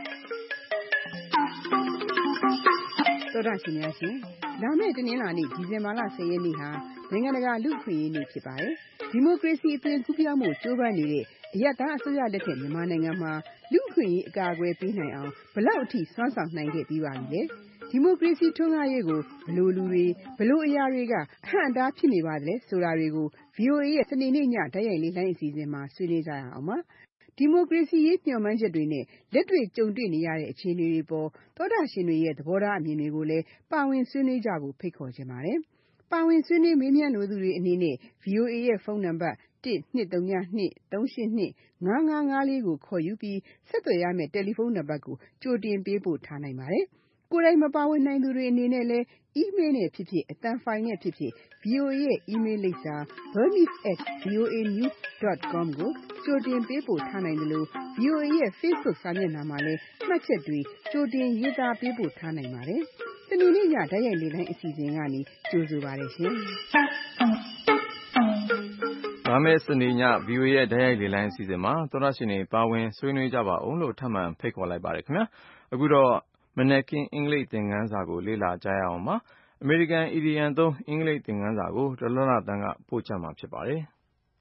သောတာရှင်များရှင်လာမယ့်တနင်္လာနေ့ဒီဇင်ဘာလ10ရက်နေ့ဟာနိုင်ငံတကာလူ့အခွင့်အရေးနေ့ဖြစ်ပါတယ်။ဒီမိုကရေစီအသွင်ကူးပြောင်းမှုကြိုးပမ်းနေတဲ့အရပ်သားအစိုးရလက်ထက်မြန်မာနိုင်ငံမှာလူ့အခွင့်အရေးအကာအကွယ်ပေးနိုင်အောင်ဘလောက်အထိစွမ်းဆောင်နိုင်ခဲ့ပြီးပါပြီလဲ။ဒီမိုကရေစီထွန်းကားရေးကိုဘလို့လူတွေဘလို့အရာတွေကအဟန့်အတားဖြစ်နေပါသလဲဆိုတာတွေကို VOA ရဲ့စနေနေ့ညတိုက်ရိုက်လေးလိုင်းအစီအစဉ်မှာဆွေးနွေးကြရအောင်ပါ။ဒီမိုကရေစီရေးမျှော်မှန်းချက်တွေနဲ့လက်တွေ့ကြုံတွေ့နေရတဲ့အခြေအနေတွေပေါ်သောတာရှင်တွေရဲ့သဘောထားအမြင်တွေကိုလည်းပါဝင်ဆွေးနွေးကြဖို့ဖိတ်ခေါ်ချင်ပါတယ်။ပါဝင်ဆွေးနွေးမေးမြန်းလိုသူတွေအနေနဲ့ VOA ရဲ့ဖုန်းနံပါတ်1-232-382-5554ကိုခေါ်ယူပြီးဆက်သွယ်ရမယ့်တယ်လီဖုန်းနံပါတ်ကိုကြိုတင်ပေးပို့ထားနိုင်ပါတယ်။ကိုယ်တိုင်မပါဝင်နိုင်သူတွေအနေနဲ့လည်း email နဲ့ဖြစ်ဖြစ်အသံဖိုင်နဲ့ဖြစ်ဖြစ် VOA ရဲ့ email လိပ်စာ burmese@voanews.com ကိုကြိုတင်ပေးပို့ထားနိုင်တယ်လို့ VOA ရဲ့ Facebook စာမျက်နှာမှာလည်းမှတ်ချက်တွေကြိုတင်ရေးသားပေးပို့ထားနိုင်ပါတယ်။စနေနေ့ညတိုက်ရိုက်လေးလိုင်းအစီအစဉ်ကနေကြိုဆိုပါရရှင်။လာမယ့်စနေည VOA ရဲ့တိုက်ရိုက်လေးလိုင်းအစီအစဉ်မှာသောတာရှင်တွေပါဝင်ဆွေးနွေးကြပါအောင်လို့ထပ်မံဖိတ်ခေါ်လိုက်ပါတယ်ခင်ဗျာ။အခုတော့မနက်ခင်းအင်္ဂလိပ်သင်ခန်းစာကိုလေ့လာကြရအောင်ပါ။ American Idiom သုံးအင်္ဂလိပ်သင်ခန်းစာကိုဒေါ်လှလှသန်းကပို့ချမှာဖြစ်ပါတယ်။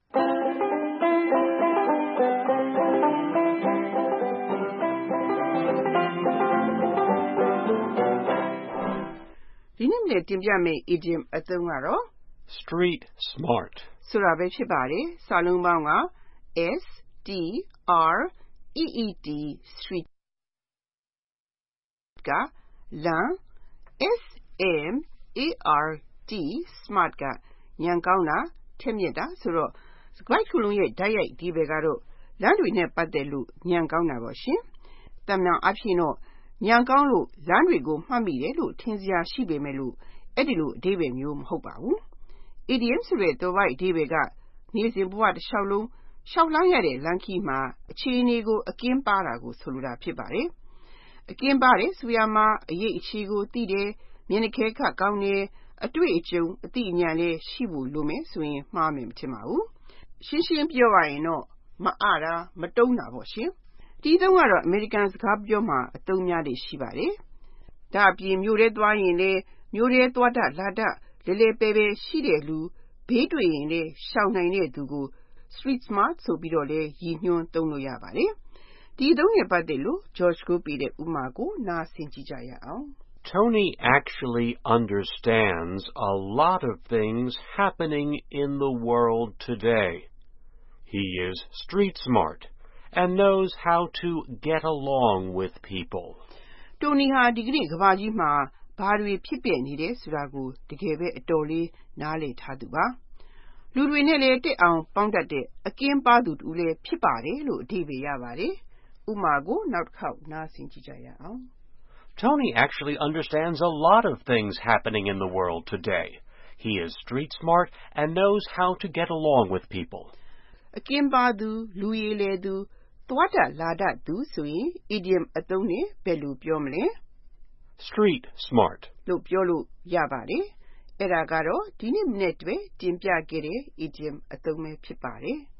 ဒီနေ့လည်းတင်ပြမယ့် idiom အသုံးကတော့ Street smart ဆိုတာပဲဖြစ်ပါတယ်။စာလုံးပေါင်းက S-T-R-E-E-T street ကလမ်း S-M-A-R-T smart ကဉာဏ်ကောင်းတာထက်မြက်တာဆိုတော့စကားခုလုံးရဲ့တိုက်ရိုက်ဒီဘယ်ကတော့လမ်းတွေနဲ့ပတ်သက်လို့ဉာဏ်ကောင်းတာပေါ့ရှင်။တမန်အဖြစ်တော့ဉာဏ်ကောင်းလို့လမ်းတွေကိုမှတ်မိတယ်လို့ထင်စရာရှိပေမဲ့လို့အဲ့ဒီလိုအဓိပ္ပာယ်မျိုးမဟုတ်ပါဘူး။ Idiom ဆိုတဲ့သွယ်ဝိုက်အဓိပ္ပာယ်ကနေ့စဉ်ဘဝတစ်လျှောက်လုံးရှောက်လန်းရတဲ့လမ်းခီးမှာအခြေအနေကိုအကင်းပါတာကိုဆိုလိုတာဖြစ်ပါတယ်။အကင်းပါတယ်ဆိုရမှာအရေးအခြေကိုသိတယ်မျက်နှာခဲခတ်ကောင်းတယ်အတွေ့အကြုံအသိဉာဏ်လည်းရှိဖို့လိုမယ်ဆိုရင်မှားမယ်မထင်ပါဘူး။ရှင်းရှင်းပြောရရင်တော့မအားတာမတုံးတာပေါ့ရှင်။ဒီသုံးကတော့ American စကားပြောမှာအသုံးများတယ်ရှိပါတယ်။ဒါအပြင်မြို့ထဲသွားရင်လည်းမြို့ထဲသွားတတ်လာတတ်လဲလဲပဲပဲရှိတဲ့လူဘေးတွေ့ရင်လည်းရှောင်နိုင်တဲ့သူကို street smart ဆိုပြီးတော့လည်းရည်ညွှန်းသုံးလို့ရပါတယ်။ဒီသုံးနဲ့ပတ်သက်လို့ George ကိုပေးတဲ့ဥပမာကိုနားဆင်ကြည့်ကြရအောင်။ Tony actually understands a lot of things happening in the world today. He is street smart and knows how to get along with people. Tony ဟာဒီကနေ့ကမ္ဘာကြီးမှာဘာတွေဖြစ်ပျက်နေတယ်ဆိုတာကိုတကယ်ပဲအတော်လေးနားလည်ထားသူပါ။လူတွေနဲ့လည်းတက်အောင်ပေါင်းတတ်တဲ့အကင်းပါသူတူလည်းဖြစ်ပါတယ်လို့အဓိပ္ပာယ်ရပါတယ်။ဥပမာကိုနောက်တစ်ခေါက်နားဆင်ကြည့်ကြရအောင်။ Tony actually understands a lot of things happening in the world today. He is street smart and knows how to get along with people. အကင်းပါသူလူရည်လေသူသွားတတ်လာတတ်သူဆိုရင် idiom အသုံးနဲ့ဘယ်လိုပြောမလဲ street smart လို့ပြောလို့ရပါတယ်။အဲ့ဒါကတော့ဒီနေ့မနေ့တွင်တင်ပြခဲ့တဲ့ idiom အသုံးပဲဖြစ်ပါတယ်။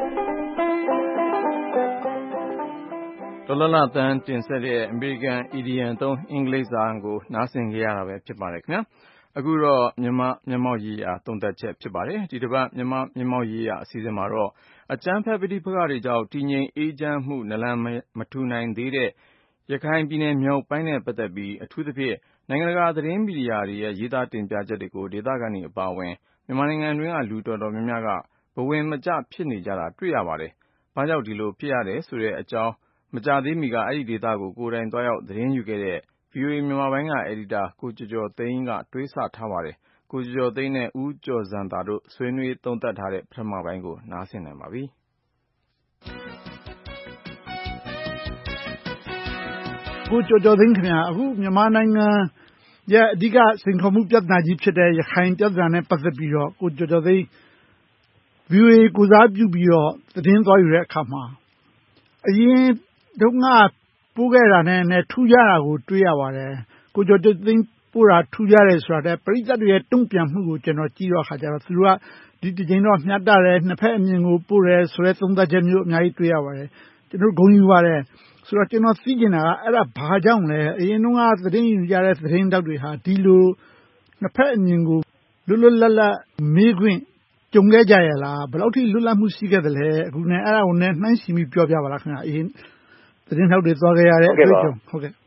ဒေါ်လာတန်တင်ဆက်တဲ့ American Idiom သုံးအင်္ဂလိပ်စာကိုနားဆင်ကြရတာပဲဖြစ်ပါတယ်ခင်ဗျာ။အခုတော့မြန်မာမျက်မှောက်ရေးရာသုံးသပ်ချက်ဖြစ်ပါတယ်။ဒီတစ်ပတ်မြန်မာမျက်မှောက်ရေးရာအစီအစဉ်မှာတော့အကြမ်းဖက်ပဋိပက္ခတွေကြောင့်တည်ငြိမ်အေးချမ်းမှုနလန်မထူနိုင်သေးတဲ့ရခိုင်ပြည်နယ်မြောက်ပိုင်းနဲ့ပတ်သက်ပြီးအထူးသဖြင့်နိုင်ငံတကာသတင်းမီဒီယာတွေရဲ့ရေးသားတင်ပြချက်တွေကိုဒေသခံတွေအပါအဝင်မြန်မာနိုင်ငံတွင်းကလူတော်တော်များများကဘဝင်မကျဖြစ်နေကြတာတွေ့ရပါတယ်။ဘာကြောင့်ဒီလိုဖြစ်ရတယ်ဆိုတဲ့အကြောင်းမကြသေးမီကအဲ့ဒီဒေသကိုကိုယ်တိုင်သွားရောက်သတင်းယူခဲ့တဲ့ VOA မြန်မာပိုင်းကအယ်ဒီတာကိုကျော်ကျော်သိန်းကတွေးဆထားပါတယ်။ကိုကျော်ကျော်သိန်းနဲ့ဦးကျော်ဇံသာတို့ဆွေးနွေးသုံးသပ်ထားတဲ့ပထမပိုင်းကိုနားဆင်နိုင်ပါပြီ။ကိုကျော်ကျော်သိန်းခင်ဗျာအခုမြန်မာနိုင်ငံရဲ့အဓိကစိန်ခေါ်မှုပြဿနာကြီးဖြစ်တဲ့ရခိုင်ပြဿနာနဲ့ပတ်သက်ပြီးတော့ကိုကျော်ကျော်သိန်း VOA ကိုစားပြုပြီးတော့သတင်းသွားယူတဲ့အခါမှာအရင်တုန်းကပို့ခဲ့တာနဲ့ထူးခြားတာကိုတွေ့ရပါတယ်ကိုကျော်ကျော်သိန်းပို့တာထူးခြားတယ်ဆိုတာတဲ့ပရိသတ်တွေရဲ့တုံ့ပြန်မှုကိုကျွန်တော်ကြည့်တော့ခါကြတော့သူတို့ကဒီတစ်ချိန်တော့မျှတတယ်နှစ်ဖက်အမြင်ကိုပို့တယ်ဆိုတဲ့သုံးသပ်ချက်မျိုးအများကြီးတွေ့ရပါတယ်ကျွန်တော်ဂုဏ်ယူပါတယ်ဆိုတော့ကျွန်တော်သိချင်တာကအဲ့ဒါဘာကြောင့်လဲအရင်တုန်းကသတင်းယူကြတဲ့သတင်းတောက်တွေဟာဒီလိုနှစ်ဖက်အမြင်ကိုလွတ်လွတ်လပ်လပ်မေးခွင့်ကြုံခဲ့ကြရလားဘယ်လောက်ထိလွတ်လပ်မှုရှိခဲ့သလဲအခုနဲ့အဲ့ဒါကိုနဲ့နှိုင်းယှဉ်ပြီးပြောပြပါလားခင်ဗျာအရင်သတင်းတောက်တွေသွားခဲ့ရတဲ့အတွေ့အကြုံဟုတ်ကဲ့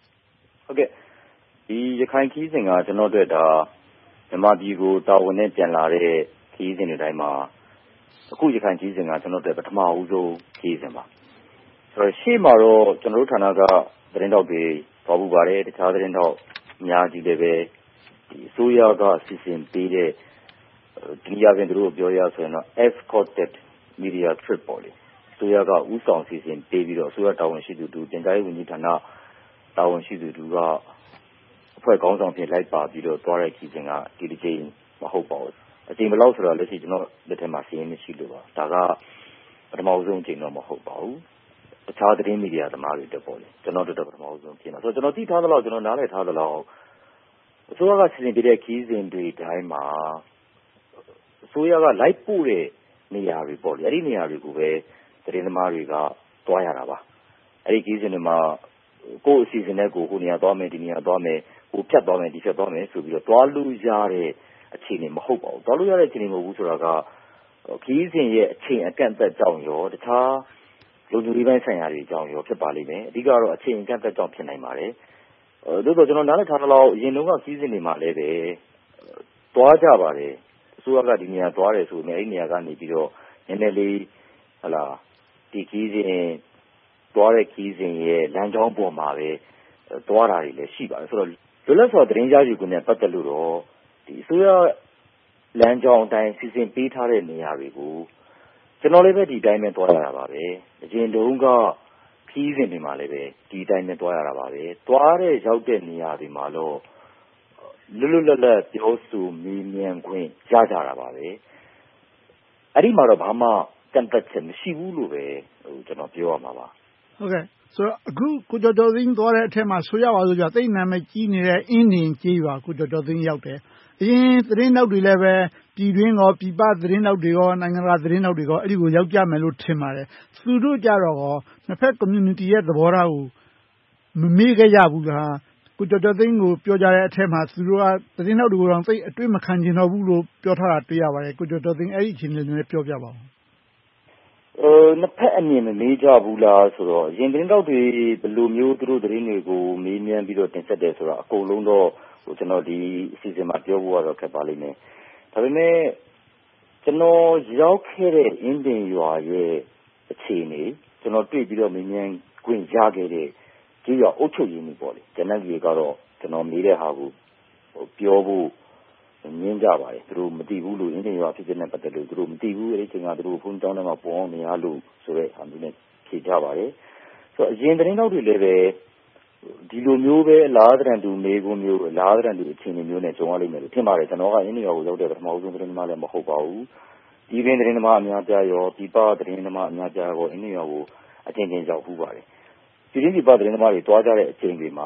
ဒီရခိုင်ခီးစဉ်ကကျွန်တော်တို့ဒါမြန်မာပြည်ကိုတာဝန်နဲ့ပြန်လာတဲ့ခီးစဉ်တွေတိုင်းမှာအခုရခိုင်ခီးစဉ်ကကျွန်တော်တို့ပထမဦးဆုံးခီးစဉ်ပါဆိုတော့ရှေ့မှာတော့ကျွန်တော်တို့ဌာနကသတင်းတောက်တွေပေါ်ပူပါတယ်တခြားသတင်းတောက်အများကြီးလည်းပဲဒီအစိုးရကအစီအစဉ်ပေးတဲ့ဒီရပြင်တို့ပြောရဆိုရင်တော့ escorted media trip ပေါ့လေအစိုးရကဥဆောင်အစီအစဉ်ပေးပြီးတော့အစိုးရတာဝန်ရှိသူတို့တင်ကြားရေးဝန်ကြီးဌာနတာဝန်ရှိသူတို့ကအဖွဲ့ကောင်းဆောင်ဖြစ်လိုက်ပါပြီးတော့သွားတဲ့ခီးစဉ်ကဒီတစ်ချိန်မဟုတ်ပါဘူးအချိန်ဘယ်လောက်ဆိုတော့လက်ရှိကျွန်တော်လက်ထက်မှာစီးရင်မရှိလို့ပါဒါကပထမဆုံးအချိန်တော့မဟုတ်ပါဘူးတခြားသတင်းမီဒီယာသမားတွေတက်ပေါ့လေကျွန်တော်တို့ပထမဆုံးဖြစ်နေဆိုတော့ကျွန်တော်သိထားသလောက်ကျွန်တော်နားလည်ထားသလောက်အစိုးရကစီစဉ်ပေးတဲ့ခီးစဉ်တွေတိုင်းမှာအစိုးရကလိုက်ပို့တဲ့နေရာတွေပေါ့လေအဲ့ဒီနေရာတွေကိုပဲသတင်းသမားတွေကသွားရတာပါအဲ့ဒီခီးစဉ်တွေမှာကိုယ်အစီအစဉ်နဲ့ကိုနေရာသွားမယ်ဒီနေရာသွားမယ်ကိုဖြတ်သွားမယ်ဒီဖြတ်သွားမယ်ဆိုပြီးတော့သွားလို့ရတဲ့အခြေအနေမဟုတ်ပါဘူးသွားလို့ရတဲ့အခြေအနေမဟုတ်ဘူးဆိုတာကခီးစဉ်ရဲ့အချိန်အကန့်အသတ်ကြောင့်ရောတခြားလူလူတွေပိုင်းဆိုင်ရာတွေကြောင့်ရောဖြစ်ပါလိမ့်မယ်အဓိကတော့အချိန်အကန့်အသတ်ကြောင့်ဖြစ်နိုင်ပါတယ်သို့တော့ကျွန်တော်နားလည်ထားသလောက်အရင်တုန်းကခီးစဉ်တွေမှာလည်းပဲသွားကြပါတယ်အစိုးရကဒီနေရာသွားတယ်ဆိုရင်အဲ့ဒီနေရာကနေပြီးတော့နည်းနည်းလေးဟလာဒီခီးစဉ်သွားတဲ့ခီးစဉ်ရဲ့လမ်းကြောင်းပေါ်မှာပဲသွားတာတွေလည်းရှိပါတယ်ဆိုတော့လွတ်လပ်စွာသတင်းကြားယူခွင့်နဲ့ပတ်သက်လို့တော့ဒီအစိုးရလမ်းကြောင်းအတိုင်းစီစဉ်ပေးထားတဲ့နေရာတွေကိုကျွန်တော်လည်းပဲဒီတိုင်းပဲသွားရတာပါပဲအရင်တုန်းကခီးစဉ်တွေမှာလည်းပဲဒီတိုင်းပဲသွားရတာပါပဲသွားတဲ့ရောက်တဲ့နေရာတွေမှာတော့လွတ်လွတ်လပ်လပ်ပြောဆိုမေးမြန်းခွင့်ရကြတာပါပဲအဲ့ဒီမှာတော့ဘာမှကန့်သက်ချက်မရှိဘူးလို့ပဲကျွန်တော်ပြောရမှာပါဟုတ်ကဲ့ဆိုတော့အခုကိုကျော်ကျော်သိန်းသွားတဲ့အထက်မှာဆိုရပါစို့ကြသိနာမည်ကြီးနေတဲ့အင်းနေကြေးပါကိုကျော်ကျော်သိန်းရောက်တယ်အရင်သတင်းတောက်တွေလည်းပဲပြည်တွင်းရောပြည်ပသတင်းတောက်တွေရောနိုင်ငံတကာသတင်းတောက်တွေရောအဲ့ဒီကိုရောက်ကြမယ်လို့ထင်ပါတယ်သူတို့ကြတော့နှစ်ဖက် community ရဲ့သဘောထားကိုမမေ့ခဲ့ကြဘူးလားကိုကျော်ကျော်သိန်းကိုပြောကြတဲ့အထက်မှာသူတို့ကသတင်းတောက်တွေကိုတော့သိအတွေ့မခံကျင်တော့ဘူးလို့ပြောထားတာတွေ့ရပါတယ်ကိုကျော်ကျော်သိန်းအဲ့ဒီအခြေအနေလေးပြောပြပါဦးနှစ်ဖက်အမြင်မမေးကြဘူးလားဆိုတော့ရင်သတင်းတောက်တွေဘယ်လိုမျိုးသူတို့သတင်းတွေကိုမေးမြန်းပြီးတော့တင်ဆက်တယ်ဆိုတော့အကုန်လုံးတော့ကျွန်တော်ဒီအစီအစဉ်မှာပြောဖို့ကတော့ခက်ပါလိမ့်မယ်ဒါပေမဲ့ကျွန်တော်ရောက်ခဲ့တဲ့အင်းတင်ရွာရဲ့အခြေအနေကျွန်တော်တွေ့ပြီးတော့မေးမြန်းခွင့်ရခဲ့တဲ့ကြေးရွာအုပ်ချုပ်ရေးမှုပေါ့လေကျွန်တော်ကြီးကတော့ကျွန်တော်မေးတဲ့ဟာကိုပြောဖို့ငင်းကြပါတယ်သူတို့မသိဘူးလို့အင်းတင်ရွာဖြစ်တဲ့နဲ့ပတ်သက်လို့သူတို့မသိဘူးအဲ့ဒီချိန်ကသူတို့ဖုန်းတောင်းတယ်မှာပေါ်အောင်နေရလို့ဆိုတဲ့ဟာမျိုးနဲ့ဖြေကြပါတယ်ဆိုတော့အရင်သတင်းတောက်တွေလည်းပဲဒီလိုမျိုးပဲအလားတရံတူမေးခွန်းမျိုးအလားတရံတူအခြေအနေမျိုးနဲ့ကြုံရလိမ့်မယ်လို့ထင်ပါတယ်ကျွန်တော်ကအင်းတင်ရွာကိုရောက်တဲ့ပထမဆုံးသတင်းသမားလည်းမဟုတ်ပါဘူးဒီပင်သတင်းသမားအများပြားရောဒီပသတင်းသမားအများပြားရောအင်းတင်ရွာကိုအချင်းချင်းရောက်ဘူးပါတယ်ဒီပြသတင်းသမားတွေတွားကြတဲ့အချိန်တွေမှာ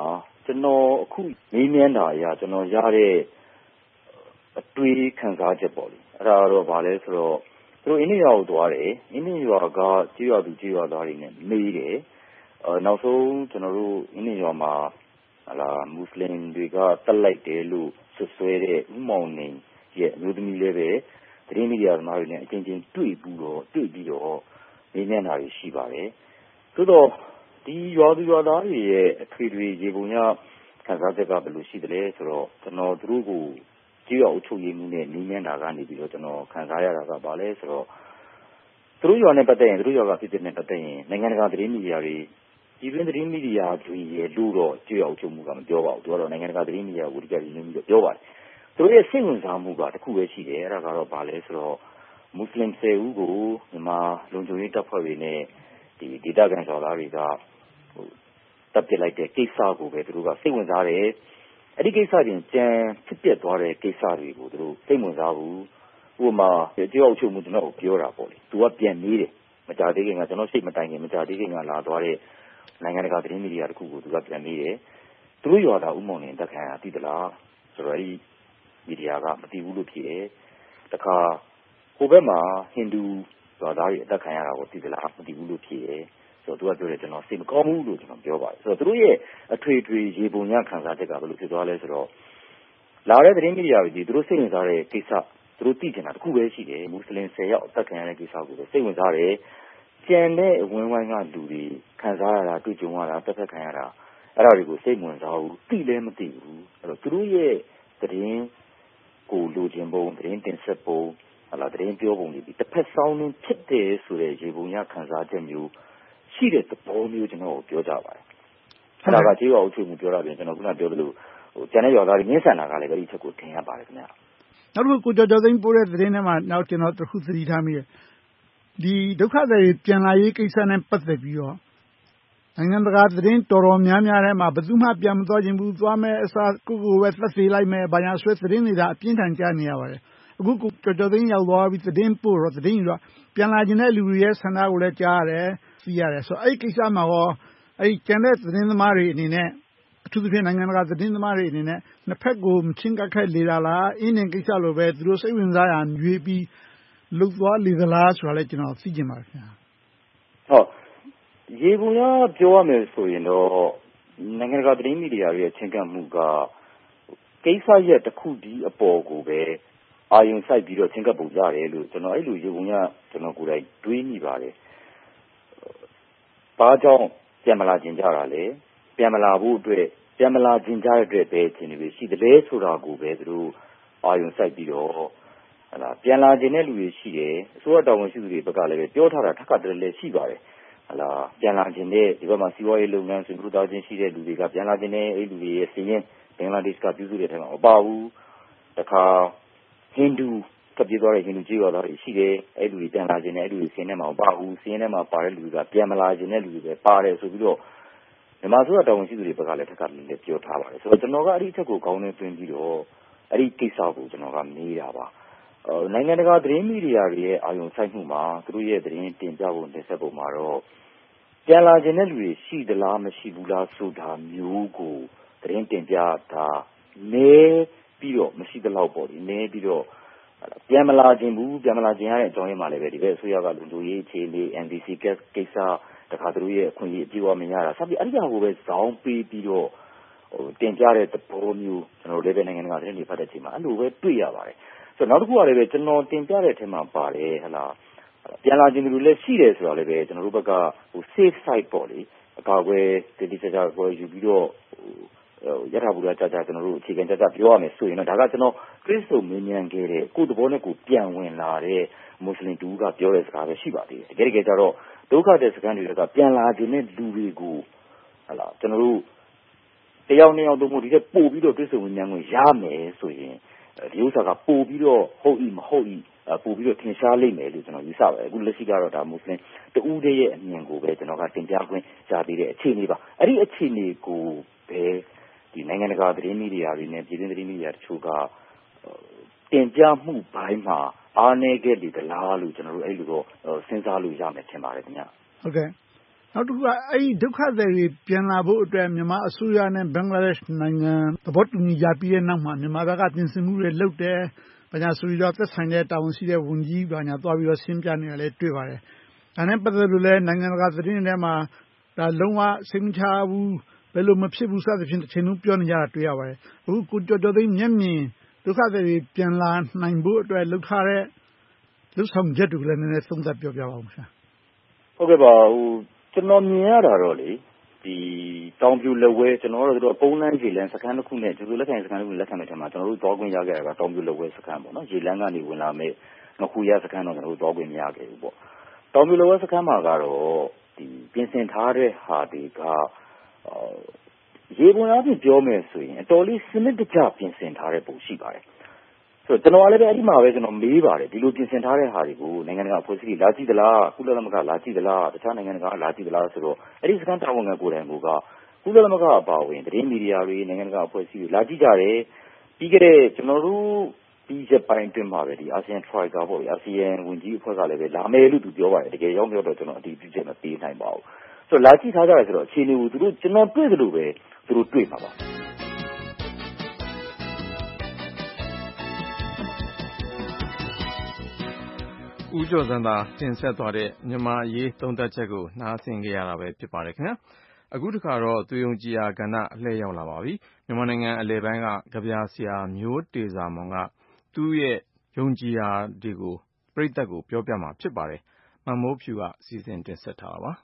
ကျွန်တော်အခုမေးမြန်းတာအရကျွန်တော်ရတဲ့အတွေးခံစားချက်ပေါ့လေအဲ့ဒါတော့ဗာလဲဆိုတော့သူတို့အင်းနေရွာကိုသွားတယ်အင်းနေရွာကကြေးရွာသူကြေးရွာသားတွေနဲ့မေးတယ်နောက်ဆုံးကျွန်တော်တို့အင်းနေရွာမှာမွတ်စလင်တွေကတက်လိုက်တယ်လို့ဆွဲတဲ့ဥမောင်နေရဲ့အမျိုးသမီးလေးပဲသတင်းမီဒီယာသမားတွေနဲ့အချင်းချင်းတွေ့ပြီးတော့မေးမြန်းတာတွေရှိပါတယ်သို့တော့ဒီရွာသူရွာသားတွေရဲ့အထွေထွေရေပုံရခံစားချက်ကဘယ်လိုရှိသလဲဆိုတော့ကျွန်တော်သူတို့ကိုကြေးရွာအုပ်ချုပ်ရေးမှုနဲ့မေးမြန်းတာကနေပြီးတော့ကျွန်တော်ခံစားရတာကဘာလဲဆိုတော့သူတို့ရွာနဲ့ပတ်သက်ရင်သူတို့ရွာကဖြစ်တဲ့နဲ့ပတ်သက်ရင်နိုင်ငံတကာသတင်းမီဒီယာတွေဒီတွင်သတင်းမီဒီယာတွေရဲ့လို့တော့ကြေးရွာအုပ်ချုပ်မှုကမပြောပါဘူးသူကတော့နိုင်ငံတကာသတင်းမီဒီယာကိုအဓိကရည်ညွှန်းပြီးတော့ပြောပါတယ်သူတို့ရဲ့စိတ်ဝင်စားမှုကတစ်ခုပဲရှိတယ်အဲ့ဒါကတော့ဘာလဲဆိုတော့မွတ်စလင်10ဦးကိုမြန်မာလုံခြုံရေးတပ်ဖွဲ့တွေနဲ့ဒီဒေသခံကျော်သားတွေကတပ်ပစ်လိုက်တဲ့ကိစ္စကိုပဲသူတို့ကစိတ်ဝင်စားတယ်အဲ့ဒီကိစ္စပြင်ကြံဖြစ်ပျက်သွားတဲ့ကိစ္စတွေကိုသူတို့စိတ်ဝင်စားဘူးဥပမာကြေးရွာအုပ်ချုပ်မှုကျွန်တော်ပြောတာပေါ့လေသူကပြန်မေးတယ်မကြသေးခင်ကကျွန်တော်စိတ်မတိုင်ခင်မကြသေးခင်ကလာသွားတဲ့နိုင်ငံတကာသတင်းမီဒီယာတခုကိုသူကပြန်မေးတယ်သူတို့ရွာသားဥမောင်နေတက်ခံရသိသလားဆိုတော့ဒီမီဒီယာကမသိဘူးလို့ဖြေတယ်တခါဟိုဘက်မှာဟိန္ဒူရွာသားတွေအသက်ခံရတာကိုသိသလားမသိဘူးလို့ဖြေတယ်ဆိုတော့သူကပြောတယ်ကျွန်တော်စိတ်မကောင်းဘူးလို့ကျွန်တော်ပြောပါတယ်ဆိုတော့သူတို့ရဲ့အထွေထွေရေပုံရခံစားချက်ကဘယ်လိုဖြစ်သွားလဲဆိုတော့လာတဲ့သတင်းမီဒီယာတွေသူတို့စိတ်ဝင်စားတဲ့ကိစ္စသူတို့သိချင်တာတစ်ခုပဲရှိတယ်မွတ်စလင်10ယောက်အသက်ခံရတဲ့ကိစ္စကိုစိတ်ဝင်စားတယ်ကျန်တဲ့အဝန်းဝိုင်းကလူတွေခံစားရတာတွေ့ကြုံရတာတက်သက်ခံရတာအဲ့ဒါတွေကိုစိတ်ဝင်စားဘူးသိလည်းမသိဘူးအဲ့တော့သူတို့ရဲ့သတင်းကိုလိုချင်ပုံသတင်းတင်ဆက်ပုံသတင်းပြောပုံတွေတစ်ဖက်ဆောင်းနှင်းဖြစ်တယ်ဆိုတဲ့ရေပုံရခံစားချက်မျိုးရှိတဲ့သဘောမျိုးကျွန်တော်ပြောကြပါတယ်အဲ့ဒါကကြေးရွာအုပ်ချုပ်မှုပြောတာပြင်ကျွန်တော်ခုနပြောသလိုကျန်တဲ့ရွာသားတွေငင်းဆန်တာကလည်းဒီချက်ကိုထင်ရပါတယ်ခင်ဗျနောက်တစ်ခုကိုကျော်ကျော်သိန်းပို့တဲ့သတင်းထဲမှာနောက်ကျွန်တော်တစ်ခုသတိထားမိတယ်ဒီဒုက္ခသည်ပြန်လာရေးကိစ္စနဲ့ပတ်သက်ပြီးတော့နိုင်ငံတကာသတင်းတော်တော်များများထဲမှာဘယ်သူမှပြန်မသွားခြင်းဘူးသွားမယ်အစားကိုပဲသက်သေလိုက်မယ်ဘာညာဆွဲသတင်းတွေဒါအပြင်းထန်ကြားနေရပါတယ်အခုကျော်ကျော်သိန်းရောက်သွားပြီးသတင်းပို့တော့သတင်းယူတော့ပြန်လာခြင်းတဲ့လူတွေရဲ့ဆန္ဒကိုလည်းကြားရတယ်သိရတယ်ဆိုတော့အဲ့ဒီကိစ္စမှာရောအဲ့ဒီကျန်တဲ့သတင်းသမားတွေအနေနဲ့အထူးသဖြင့်နိုင်ငံတကာသတင်းသမားတွေအနေနဲ့နှစ်ဖက်ကိုမချင်းကပ်ခဲ့လေတာလားအင်းနေကိစ္စလိုပဲသူတို့စိတ်ဝင်စားရရွေးပြီးလှုပ်သွားလေသလားဆိုတာလည်းကျွန်တော်သိချင်ပါတယ်ခင်ဗျာဟုတ်ရေပုံရပြောရမယ်ဆိုရင်တော့နိုင်ငံတကာသတင်းမီဒီယာတွေရဲ့ချင်းကပ်မှုကကိစ္စရက်တစ်ခုဒီအပေါ်ကိုပဲအာရုံစိုက်ပြီးတော့ချင်းကပ်ပုံရတယ်လို့ကျွန်တော်အဲ့လိုရေပုံရကျွန်တော်ကိုယ်တိုင်တွေးမိပါတယ်ဘာကြောင့်ပြန်မလာခြင်းကြတာလဲပြန်မလာဖို့အတွက်ပြန်မလာခြင်းကြတဲ့အတွက်ပဲခြင်းတွေရှိတယ်လဲဆိုတာကိုပဲသူတို့အာရုံစိုက်ပြီးတော့ပြန်လာခြင်းတဲ့လူတွေရှိတယ်အစိုးရတာဝန်ရှိသူတွေဘက်ကလည်းပြောထားတာထပ်ခါတည်းလည်းရှိပါတယ်ပြန်လာခြင်းတဲ့ဒီဘက်မှာစီးပွားရေးလုပ်ငန်းဆွေးနွေးသားချင်းရှိတဲ့လူတွေကပြန်လာခြင်းတဲ့အဲ့လူတွေရဲ့စီးရင်ဘင်္ဂလားဒေ့ရှ်ကပြုစုတဲ့အထက်မှာမပါဘူးတခါဟိန္ဒူကပြေးသွားတဲ့ဟိန္ဒူကြေးရွာသားတွေရှိတယ်အဲ့လူတွေပြန်လာခြင်းတဲ့အဲ့လူတွေစီးရင်ထဲမှာမပါဘူးစီးရင်ထဲမှာပါတဲ့လူတွေကပြန်မလာခြင်းတဲ့လူတွေပဲပါတယ်ဆိုပြီးတော့မြန်မာဆိုရတာဝန်ရှိသူတွေဘက်ကလည်းထပ်ခါလည်းပြောထားပါတယ်ဆိုတော့ကျွန်တော်ကအဲ့ဒီအချက်ကိုခေါင်းထဲသွင်းပြီးတော့အဲ့ဒီကိစ္စကိုကျွန်တော်ကမေးတာပါနိုင်ငံတကာသတင်းမီဒီယာတွေရဲ့အာရုံစိုက်မှုမှာသူတို့ရဲ့သတင်းတင်ပြပုံတင်ဆက်ပုံမှာတော့ပြန်လာခြင်းတဲ့လူတွေရှိသလားမရှိဘူးလားဆိုတာမျိုးကိုသတင်းတင်ပြတာနဲပြီးတော့မရှိသလောက်ပေါ့ဒီနဲပြီးတော့ပြန်မလာခြင်းဘူးပြန်မလာခြင်းရတဲ့အကြောင်းရင်းမှာလည်းပဲဒီဘက်အစိုးရကလူတို့ရေးအခြေအနေ NDC ကိစ္စတခါသူတို့ရဲ့အခွင့်အရေးအပြည့်အဝမရတာစသဖြင့်အဲ့ဒီဟာကိုပဲဇောင်းပေးပြီးတော့တင်ပြတဲ့သဘောမျိုးကျွန်တော်လည်းပဲနိုင်ငံတကာသတင်းတွေဖတ်တဲ့အချိန်မှာအဲ့လိုပဲတွေ့ရပါတယ်ဆိုတော့နောက်တစ်ခုကလည်းပဲကျွန်တော်တင်ပြတဲ့အထက်မှာပါတယ်ဟလားပြန်လာခြင်းတွေလည်းရှိတယ်ဆိုတော့လည်းပဲကျွန်တော်တို့ဘက်ကsafe side ပေါ့လေအကာအကွယ်တိတိကျကျကိုယူပြီးတော့ရထားဘူးလားကြာကျွန်တော်တို့အခြေခံကြပြောရမယ်ဆိုရင်တော့ဒါကကျွန်တော်ခရစ်စုံမင်းမြန်ခဲ့တဲ့ကိုယ်သဘောနဲ့ကိုပြန်ဝင်လာတဲ့မွတ်စလင်တူကပြောတဲ့စကားပဲရှိပါသေးတယ်တကယ်ကြတော့ဒုက္ခတဲ့စကားတွေကပြန်လာခြင်းတဲ့လူတွေကိုဟလားကျွန်တော်တို့တယောက်နှစ်ယောက်တို့မို့ဒီကပို့ပြီးတော့ခရစ်စုံမင်းမြန်ကိုရမယ်ဆိုရင်ဒီဥစ္စာကပို့ပြီးတော့ဟုတ်ဤမဟုတ်ဤပို့ပြီးတော့ထင်ရှားလိမ့်မယ်လို့ကျွန်တော်ယူဆပါတယ်အခုလက်ရှိကတော့ဒါမွတ်စလင်တူးရဲ့အမြင်ကိုပဲကျွန်တော်ကတင်ပြခွင့်ရသေးတဲ့အခြေအနေပါအဲ့ဒီအခြေအနေကိုပဲဒီနိုင်ငံတကာသတင်းမီဒီယာတွေနဲ့ပြည်တွင်းသတင်းမီဒီယာတချို့ကတင်ပြမှုပိုင်းမှာအားနည်းခဲ့လေသလားလို့ကျွန်တော်တို့အဲ့လိုတော့စဉ်းစားလို့ရမယ်ထင်ပါတယ်ခင်ဗျဟုတ်ကဲ့နောက်တစ်ခုကအဲ့ဒီဒုက္ခသည်တွေပြန်လာဖို့အတွက်မြန်မာအစိုးရနဲ့ဘင်္ဂလားဒေ့ရှ်နိုင်ငံသဘောတူညီကြပြီးတဲ့နောက်မှာမြန်မာဘက်ကပြင်ဆင်မှုတွေလုပ်တယ်။ဘာညာဆိုပြီးတော့သက်ဆိုင်တဲ့တာဝန်ရှိတဲ့ဝန်ကြီးဘာညာသွားပြီးတော့ရှင်းပြနေတယ်လည်းတွေ့ပါတယ်။ဒါနဲ့ပတ်သက်လို့လည်းနိုင်ငံတကာသတင်းတွေမှာဒါလုံးဝစိတ်မချဘူးဘယ်လိုမဖြစ်ဘူးစသဖြင့်တစ်ချိန်လုံးပြောနေကြတာတွေ့ရပါတယ်။အခုကိုကျော်ကျော်သိန်းမျက်မြင်ဒုက္ခသည်တွေပြန်လာနိုင်ဖို့အတွက်လှုပ်ထားတဲ့လှုပ်ဆောင်ချက်တွေကိုလည်းနည်းနည်းသုံးသပ်ပြောပြပါဦးခင်ဗျာ။ဟုတ်ကဲ့ပါကျွန်တော်မြင်ရတာတော့လေဒီတောင်ပြူလက်ဝဲကျွန်တော်တို့ပုံလန်းရေလန်းစခန်းတစ်ခုနဲ့ကျူလက်ခံစခန်းတစ်ခုလက်ခံတဲ့ထဲမှာကျွန်တော်တို့တောခွင့်ရခဲ့တာကတောင်ပြူလက်ဝဲစခန်းပေါ့နော်ရေလန်းကနေဝင်လာမဲ့ငခုရစခန်းတော့ကျွန်တော်တို့တောခွင့်မရခဲ့ဘူးပေါ့တောင်ပြူလက်ဝဲစခန်းမှာကတော့ဒီပြင်ဆင်ထားတဲ့ဟာတွေကရေပုံအားဖြင့်ပြောမယ်ဆိုရင်အတော်လေးစနစ်တကျပြင်ဆင်ထားတဲ့ပုံရှိပါတယ်ဆိုတော့ကျွန်တော်လည်းပဲအဲ့ဒီမှာပဲကျွန်တော်မေးပါတယ်ဒီလိုပြင်ဆင်ထားတဲ့ဟာတွေကိုနိုင်ငံတကာအဖွဲ့အစည်းတွေလာကြည့်သလားကုလသမဂ္ဂလာကြည့်သလားတခြားနိုင်ငံတကာလာကြည့်သလားဆိုတော့အဲ့ဒီစကန်တာဝန်ခံကိုယ်တိုင်ကကုလသမဂ္ဂအပါအဝင်သတင်းမီဒီယာတွေနိုင်ငံတကာအဖွဲ့အစည်းတွေလာကြည့်ကြတယ်ပြီးခဲ့တဲ့ကျွန်တော်တို့ဒီရက်ပိုင်းအတွင်းမှာပဲဒီအာဆီယံ Troika ပေါ့အာဆီယံဝန်ကြီးအဖွဲ့ကလည်းပဲလာမယ်လို့သူပြောပါတယ်တကယ်ရောက်တော့ကျွန်တော်အတည်ပြုချက်မပေးနိုင်ပါဘူးဆိုတော့လာကြည့်ထားကြတယ်ဆိုတော့အခြေအနေကိုသူတို့ကျွန်တော်တွေ့သလိုပဲသူတို့တွေ့မှာပါဦးကျော်စံသာတင်ဆက်သွားတဲ့မြန်မာရေးသုံးသပ်ချက်ကိုနားဆင်ကြရတာပဲဖြစ်ပါတယ်ခင်ဗျာအခုတစ်ခါတော့သွေးုံကြည်ရာကဏ္ဍအလှည့်ရောက်လာပါပြီမြန်မာနိုင်ငံအလယ်ပိုင်းကကြပြဆရာမျိုးတေဇာမောင်ကသူ့ရဲ့ယုံကြည်ရာတွေကိုပြည်သက်ကိုပြောပြမှာဖြစ်ပါတယ်မမိုးဖြူကစီစဉ်တင်ဆက်ထားတာပါ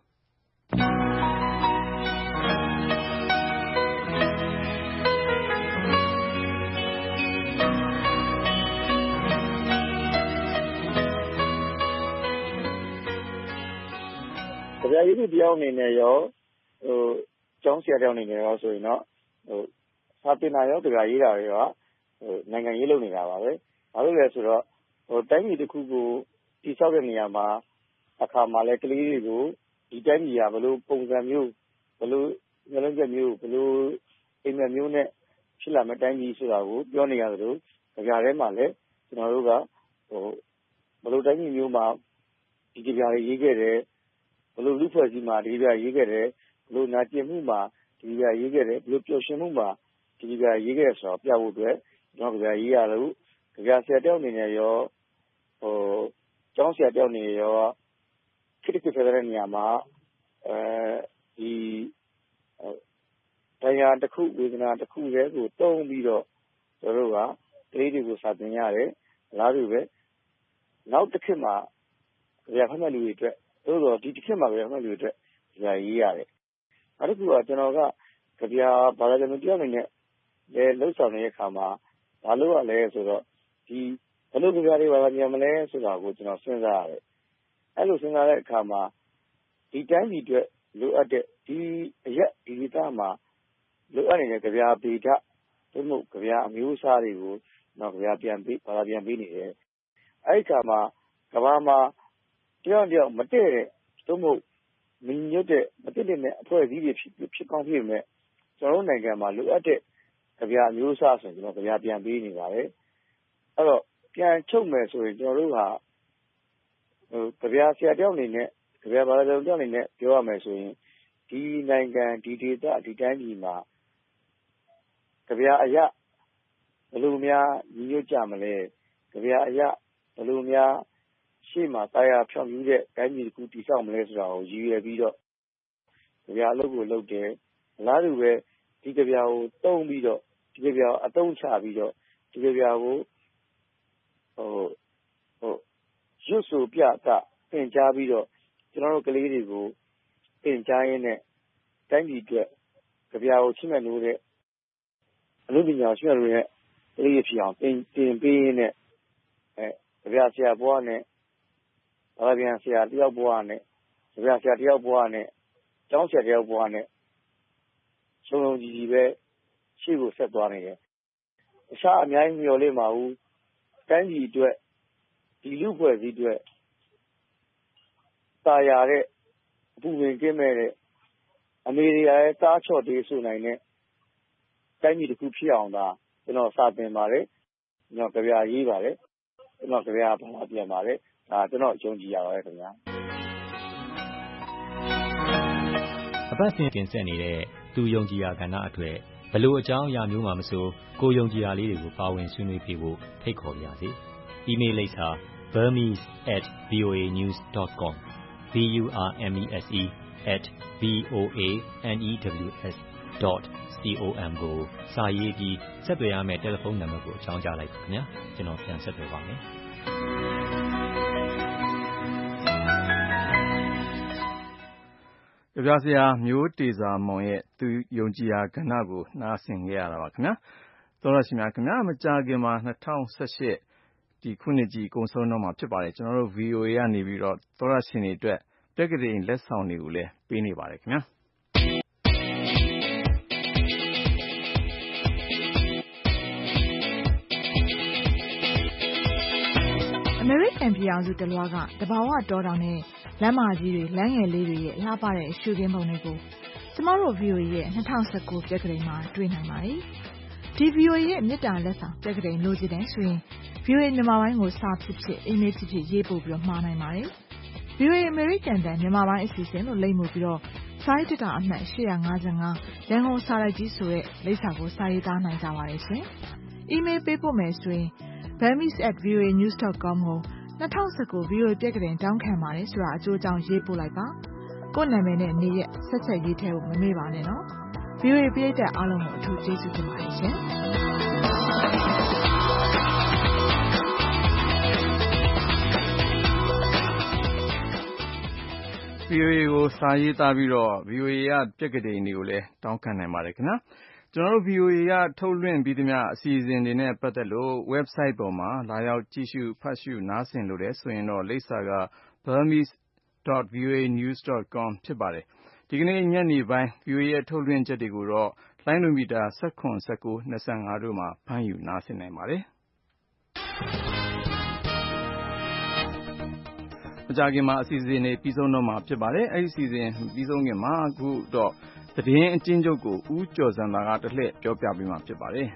ကြပြရေးသူတယောက်အနေနဲ့ရောကျောင်းဆရာတယောက်အနေနဲ့ရောဆိုရင်တော့စာပေနာရောကြပြရေးတာတွေရောနိုင်ငံရေးလုပ်နေတာပါပဲဘာလို့လဲဆိုတော့တိုင်းပြည်တစ်ခုကိုတည်ဆောက်တဲ့နေရာမှာအခါမှာလဲကလေးတွေကိုဒီတိုင်းပြည်ကဘယ်လိုပုံစံမျိုးဘယ်လိုညလုံးချက်မျိုးဘယ်လိုအိမ်မက်မျိုးနဲ့ဖြစ်လာမယ့်တိုင်းပြည်ဆိုတာကိုပြောနေရသလိုကြပြထဲမှာလဲကျွန်တော်တို့ကဘယ်လိုတိုင်းပြည်မျိုးမှာဒီကြပြတွေရေးခဲ့တယ်ဘယ်လိုလူဖွဲ့စည်းမှာဒီကြပြရေးခဲ့တယ်ဘယ်လိုနာကျင်မှုမှာဒီကြပြရေးခဲ့တယ်ဘယ်လိုပျော်ရွှင်မှုမှာဒီကြပြရေးခဲ့တယ်ဆိုတော့ပြဖို့အတွက်ကျွန်တော်ကြပြရေးရလို့ကြပြဆရာတယောက်အနေနဲ့ရောကျောင်းဆရာတယောက်အနေနဲ့ရောခိတ္တဖြစ်တဲ့နေရာမှာဒီတရားတစ်ခုဝေဒနာတစ်ခုတည်းကိုတုံးပြီးတော့တို့ကကလေးတွေကိုစာသင်ရတယ်လားတူပဲနောက်တစ်ခေတ်မှာကြပြဖတ်မဲ့လူတွေအတွက်တို့တော့ဒီတစ်ခေတ်မှာကြပြဖတ်မဲ့လူတွေအတွက်ကြပြရေးရတယ်နောက်တစ်ခုကကျွန်တော်ကကြပြဘာသာပြန်ပြောနေနဲ့လဲလှုပ်ဆောင်နေတဲ့အခါမှာဘာလို့ရလဲဆိုတော့ဒီဘယ်လိုကြပြတွေဘာသာပြန်မလဲဆိုတာကိုကျွန်တော်စဉ်းစားရတယ်အဲ့လိုစဉ်းစားတဲ့အခါမှာဒီတိုင်းပြည်အတွက်လိုအပ်တဲ့ဒီအရက်ဒီဒေသမှာလိုအပ်နေတဲ့ကြပြပေဒသို့မဟုတ်ကြပြအမျိုးအစားတွေကိုတော့ကြပြပြန်ပေးဘာသာပြန်ပေးနေတယ်အဲ့ဒီအခါမှာကမ္ဘာမှာတယောက်တယောက်မတည့်တဲ့သို့မဟုတ်မညွတ်တဲ့မတည့်တဲ့အဖွဲ့အစည်းတွေဖြစ်ကောင်းဖြစ်မဲ့ကျွန်တော်တို့နိုင်ငံမှာလိုအပ်တဲ့ကြပြအမျိုးအစားဆိုရင်ကျွန်တော်ကြပြပြန်ပေးနေပါတယ်အဲ့တော့ပြန်ချုပ်မယ်ဆိုရင်ကျွန်တော်တို့ဟာကြပြဆရာတယောက်အနေနဲ့ကြပြဘာသာပြန်တယောက်အနေနဲ့ပြောရမယ်ဆိုရင်ဒီနိုင်ငံဒီဒေသဒီတိုင်းပြည်မှာကြပြအရာဘယ်လိုများညီညွတ်ကြမလဲကြပြအရာဘယ်လိုများရှေ့မှာတရားဖြောင့်ဖြူးတဲ့တိုင်းပြည်တစ်ခုတည်ဆောက်မလဲဆိုတာကိုရည်ရွယ်ပြီးတော့ကြပြအလုပ်ကိုလုပ်တယ်အလားတူပဲဒီကြပြကိုတုံးပြီးတော့ဒီကြပြကိုအသုံးချပြီးတော့ဒီကြပြကိုရွတ်ဆိုပြသသင်ကြားပြီးတော့ကျွန်တော်တို့ကလေးတွေကိုသင်ကြားရင်းနဲ့တိုင်းပြည်အတွက်ကြပြကိုချစ်မြတ်လို့တဲ့အလုပ်ပညာချစ်မြတ်လို့တဲ့ကလေးဖြစ်အောင်သင်ပေးရင်းနဲ့ကြပြဆရာဘွားနဲ့ဘာသာပြန်ဆရာတယောက်ဘွားနဲ့ကြပြဆရာတယောက်ဘွားနဲ့ကျောင်းဆရာတယောက်ဘွားနဲ့ဆုံးလုံးကြီးပဲရှေ့ကိုဆက်သွားနေတယ်အရှာအများကြီးမျှော်လင့်ပါဘူးတိုင်းပြည်အတွက်ဒီလူဖွဲ့စည်းအတွက်တာယာတဲ့အပူပင်ကင်းမဲ့တဲ့အမေရိကရဲ့တားချော့တေးဆိုနိုင်တဲ့တိုင်းပြည်တစ်ခုဖြစ်အောင်သာကျွန်တော်စာသင်ပါတယ်ကျွန်တော်ကြပြရေးပါတယ်ကျွန်တော်ကြပြဘာသာပြန်ပါတယ်ဒါကျွန်တော်ယုံကြည်ရပါတယ်ခင်ဗျာပတ်စဉ်တင်ဆက်နေတဲ့သူယုံကြည်ရာကဏ္ဍအတွက်ဘလို့အကြောင်းအရာမျိုးမှမဆိုကိုယုံကြည်ရာလေးတွေကိုပါဝင်ဆွေးနွေးပြဖို့ဖိတ်ခေါ်ပါရစေ။ email လိပ်စာ burmese@voanews.com burmese@voanews.com ကိုစာရေးပြီးဆက်သွယ်ရမယ့်တယ်လီဖုန်းနံပါတ်ကိုအကြောင်းကြားလိုက်ပါခင်ဗျာကျွန်တော်ပြန်ဆက်သွယ်ပါမယ်ကြပြဆရာမျိုးတေစာမောင်ရဲ့သူယုံကြည်ရာကဏ္ဍကိုနားဆင်ခဲ့ရတာပါခင်ဗျာသောရရှိများခင်ဗျာမကြာခင်မှာ2018ဒီခုနှစ်ကြီးကုန်ဆုံးတော့မှာဖြစ်ပါတယ်ကျွန်တော်တို့ VOA ကနေပြီးတော့သောရရှင်တွေအတွက်တက္ကသိုလ်လက်ဆောင်တွေကိုလည်းပေးနေပါတယ်ခင်ဗျာအမေရိကန်ပြည်အောင်စုတလွှားကတဘာဝတောတောင်နဲ့လမ်းမကြီးတွေလမ်းငယ်လေးတွေရဲ့လှပတဲ့ရှုခင်းပုံတွေကိုကျမတို့ VOA ရဲ့2019ပြက္ခဒိန်မှာတွေ့နိုင်ပါတယ်။ဒီ VOA ရဲ့မြစ်တာလက်ဆောင်ပြက္ခဒိန်လိုချင်တယ်ဆိုရင် VOA မြန်မာပိုင်းကိုစာဖြစ်ဖြစ်အီးမေးလ်ဖြစ်ဖြစ်ရေးပို့ပြီးတော့မှာနိုင်ပါတယ်။ VOA အမေရိကန်တန်မြန်မာပိုင်းအစီအစဉ်လို့လိပ်မှုပြီးတော့စာရေးတက်တာအမှတ်855ရန်ကုန်စာရိုက်ကြီးဆိုတဲ့လိပ်စာကိုစာရေးသားနိုင်ကြပါတယ်ရှင်။အီးမေးလ်ပေးပို့မယ်ဆိုရင်burmese@voanews.com ကို2019 VOA ပြက္ခဒိန်တောင်းခံပါတယ်ဆိုတာအကျိုးအကြောင်းရေးပို့လိုက်ပါကိုယ့်နာမည်နဲ့နေရက်ဆက်ချက်ရေးထဲဖို့မမေ့ပါနဲ့နော် VOA ပရိသတ်အားလုံးကိုအထူးကျေးဇူးတင်ပါတယ်ရှင် VOA ကိုစာရေးသားပြီးတော့ VOA ကပြက္ခဒိန်တွေကိုလည်းတောင်းခံနိုင်ပါတယ်ခင်ဗျာကျွန်တော်တို့ VOA ကထုတ်လွှင့်ပြီးသမျှအစီအစဉ်တွေနဲ့ပတ်သက်လို့ website ပေါ်မှာလာရောက်ကြည့်ရှုဖတ်ရှုနားဆင်လို့တယ်ဆိုရင်တော့လိပ်စာက burmese.voanews.com ဖြစ်ပါတယ်ဒီကနေ့ညနေပိုင်း VOA ရဲ့ထုတ်လွှင့်ချက်တွေကိုတော့လိုင်းဒိုမီတာ19 19 25တို့မှာဖမ်းယူနားဆင်နိုင်ပါတယ်မကြာခင်မှာအစီအစဉ်တွေပြီးဆုံးတော့မှာဖြစ်ပါတယ်အဲ့ဒီအစီအစဉ်ပြီးဆုံးခင်မှာအခုတော့သတင်းအကျဉ်းချုပ်ကိုဦးကျော်စံသာကတစ်လှည့်ပြောပြပေးမှာဖြစ်ပါတယ်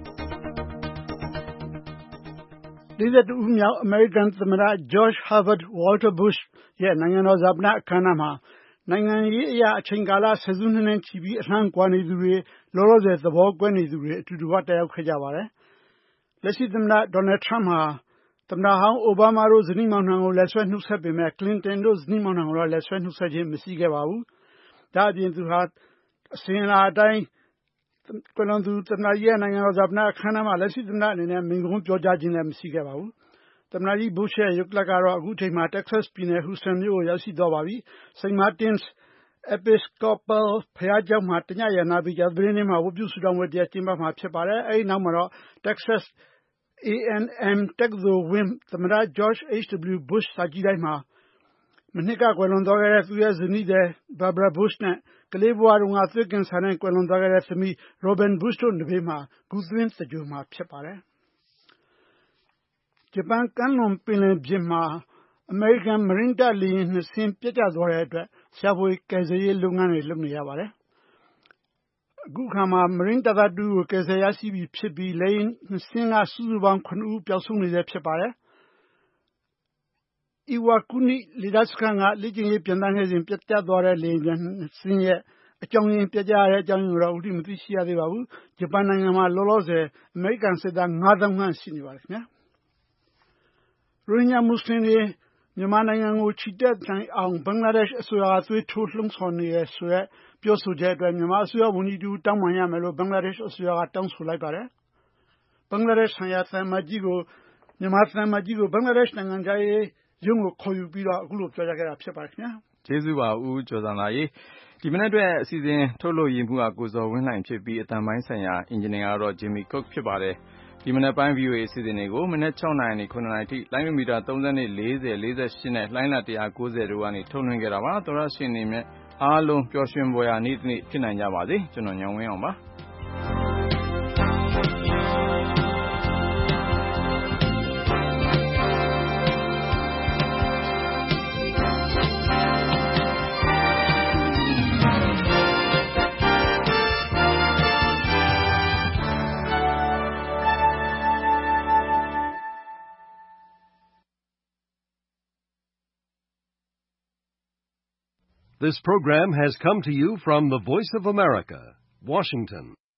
42ဦးမြောက်အမေရိကန်သမ္မတ George Herbert Walker Bush ရဲ့နိုင်ငံတော်ဈာပနအခမ်းအနားမှာနိုင်ငံရေးအရာအချိန်ကာလဆယ်စုနှစ်နဲ့ချီပြီးအလှမ်းကွာနေသူတွေလောလောဆယ်သဘောကွဲနေသူတွေအတူတူကတက်ရောက်ခဲ့ကြပါတယ်လက်ရှိသမ္မတ Donald Trump ဟာသမ္မတဟောင်းအိုဘားမားတို့ဇနီးမောင်နှံကိုလက်ဆွဲနှုတ်ဆက်ပေမဲ့ Clinton တို့ဇနီးမောင်နှံကိုတော့လက်ဆွဲနှုတ်ဆက်ခြင်းမရှိခဲ့ပါဘူးဒါအပြင်သူဟာအစဉ်အလာအတိုင်းကွယ်လွန်သူသမ္မတကြီးရဲ့နိုင်ငံတော်ဈာပနအခမ်းအနားမှာလက်ရှိသမ္မတအနေနဲ့မိန့်ခွန်းပြောကြားခြင်းလည်းမရှိခဲ့ပါဘူးသမ္မတကြီး Bush ရဲ့ရုပ်ကလပ်ကတော့အခုချိန်မှာ Texas ပြည်နယ် Houston မြို့ကိုရောက်ရှိသွားပါပြီ။ St. Martin's Episcopal ဘုရားကျောင်းမှာတညရနာပြီးကြာသပတေးနေ့မှာဝတ်ပြုဆုတောင်းပွဲတရားကျင်းပမှာဖြစ်ပါတယ်။အဲဒီနောက်မှာတော့ Texas A&M တက္ကသိုလ်ဝင်းသမ္မတ George H.W. Bush စာကြည့်တိုက်မှာမနှစ်ကကွယ်လွန်သွားခဲ့တဲ့သူရဲ့ဇနီးသည် Barbara Bush နဲ့ကလေးဘဝတုန်းကသွေးကင်ဆာနဲ့ကွယ်လွန်သွားခဲ့တဲ့သမီး Robin Bush တို့နဘေးမှာဂူသွင်းသဂြိုဟ်မှာဖြစ်ပါတယ်။ဂျပန်ကမ်းလွန်ပင်လယ်ပြင်မှာအမေရိကန်မရင်းတပ်လေယာဉ်2စင်းပျက်ကျသွားတဲ့အတွက်ရှာဖွေကယ်ဆယ်ရေးလုပ်ငန်းတွေလုပ်နေရပါတယ်။အခုအခါမှာမရင်းတပ်သား2ကိုကယ်ဆယ်ရရှိပြီဖြစ်ပြီးလေယာဉ်2စင်းကစုစုပေါင်း9ဦးပျောက်ဆုံးနေဆဲဖြစ်ပါတယ်။ Iwakuni လေတပ်စခန်းကလေ့ကျင့်ရေးပျံသန်းခဲ့စဉ်ပျက်ကျသွားတဲ့လေယာဉ်ပြန်2စင်းရဲ့အကြောင်းရင်းပျက်ကျရတဲ့အကြောင်းရင်းကိုတော့အခုထိမသိရှိရသေးပါဘူး။ဂျပန်နိုင်ငံမှာလောလောဆယ်အမေရိကန်စစ်သား9000ခန့်ရှိနေပါတယ်ခင်ဗျာ။ရိုဟင်ဂျာမွတ်စလင်တွေမြန်မာနိုင်ငံကိုချီတက်နိုင်အောင်ဘင်္ဂလားဒေ့ရှ်အစိုးရကသွေးထိုးလှုံ့ဆော်နေတယ်ဆိုတဲ့ပြောဆိုချက်အတွက်မြန်မာအစိုးရဝန်ကြီးတူတောင်းပန်ရမယ်လို့ဘင်္ဂလားဒေ့ရှ်အစိုးရကတောင်းဆိုလိုက်ပါတယ်။ဘင်္ဂလားဒေ့ရှ်ဆိုင်ရာသံအမတ်ကြီးကိုမြန်မာသံအမတ်ကြီးကိုဘင်္ဂလားဒေ့ရှ်နိုင်ငံသားရေးရုံးကိုခေါ်ယူပြီးတော့အခုလိုပြောကြားခဲ့တာဖြစ်ပါတယ်ခင်ဗျာ။ကျေးဇူးပါဦးကျော်စံသာရေဒီမနေ့အတွက်အစီအစဉ်ထုတ်လို့ရမှုကကိုဇော်ဝင်းလှိုင်ဖြစ်ပြီးအတန်ပိုင်းဆိုင်ရာအင်ဂျင်နီယာကတော့ Jimmy Cook ဖြစ်ပါတယ်။ဒီမနေ့ပိုင်း VOA အစီအစဉ်တွေကိုမနေ့6နာရီနဲ့9နာရီထိလိုင်းမီတာ30 40 48နဲ့လိုင်းလာ190တို့ကနေထုတ်လွှင့်ခဲ့တာပါသောရရှင်နေမြအားလုံးပျော်ရွှင်ပွဲရာနေ့တစ်နေ့ဖြစ်နိုင်ကြပါစေကျွန်တော်ညောင်ဝင်းအောင်ပါ This program has come to you from the Voice of America, Washington.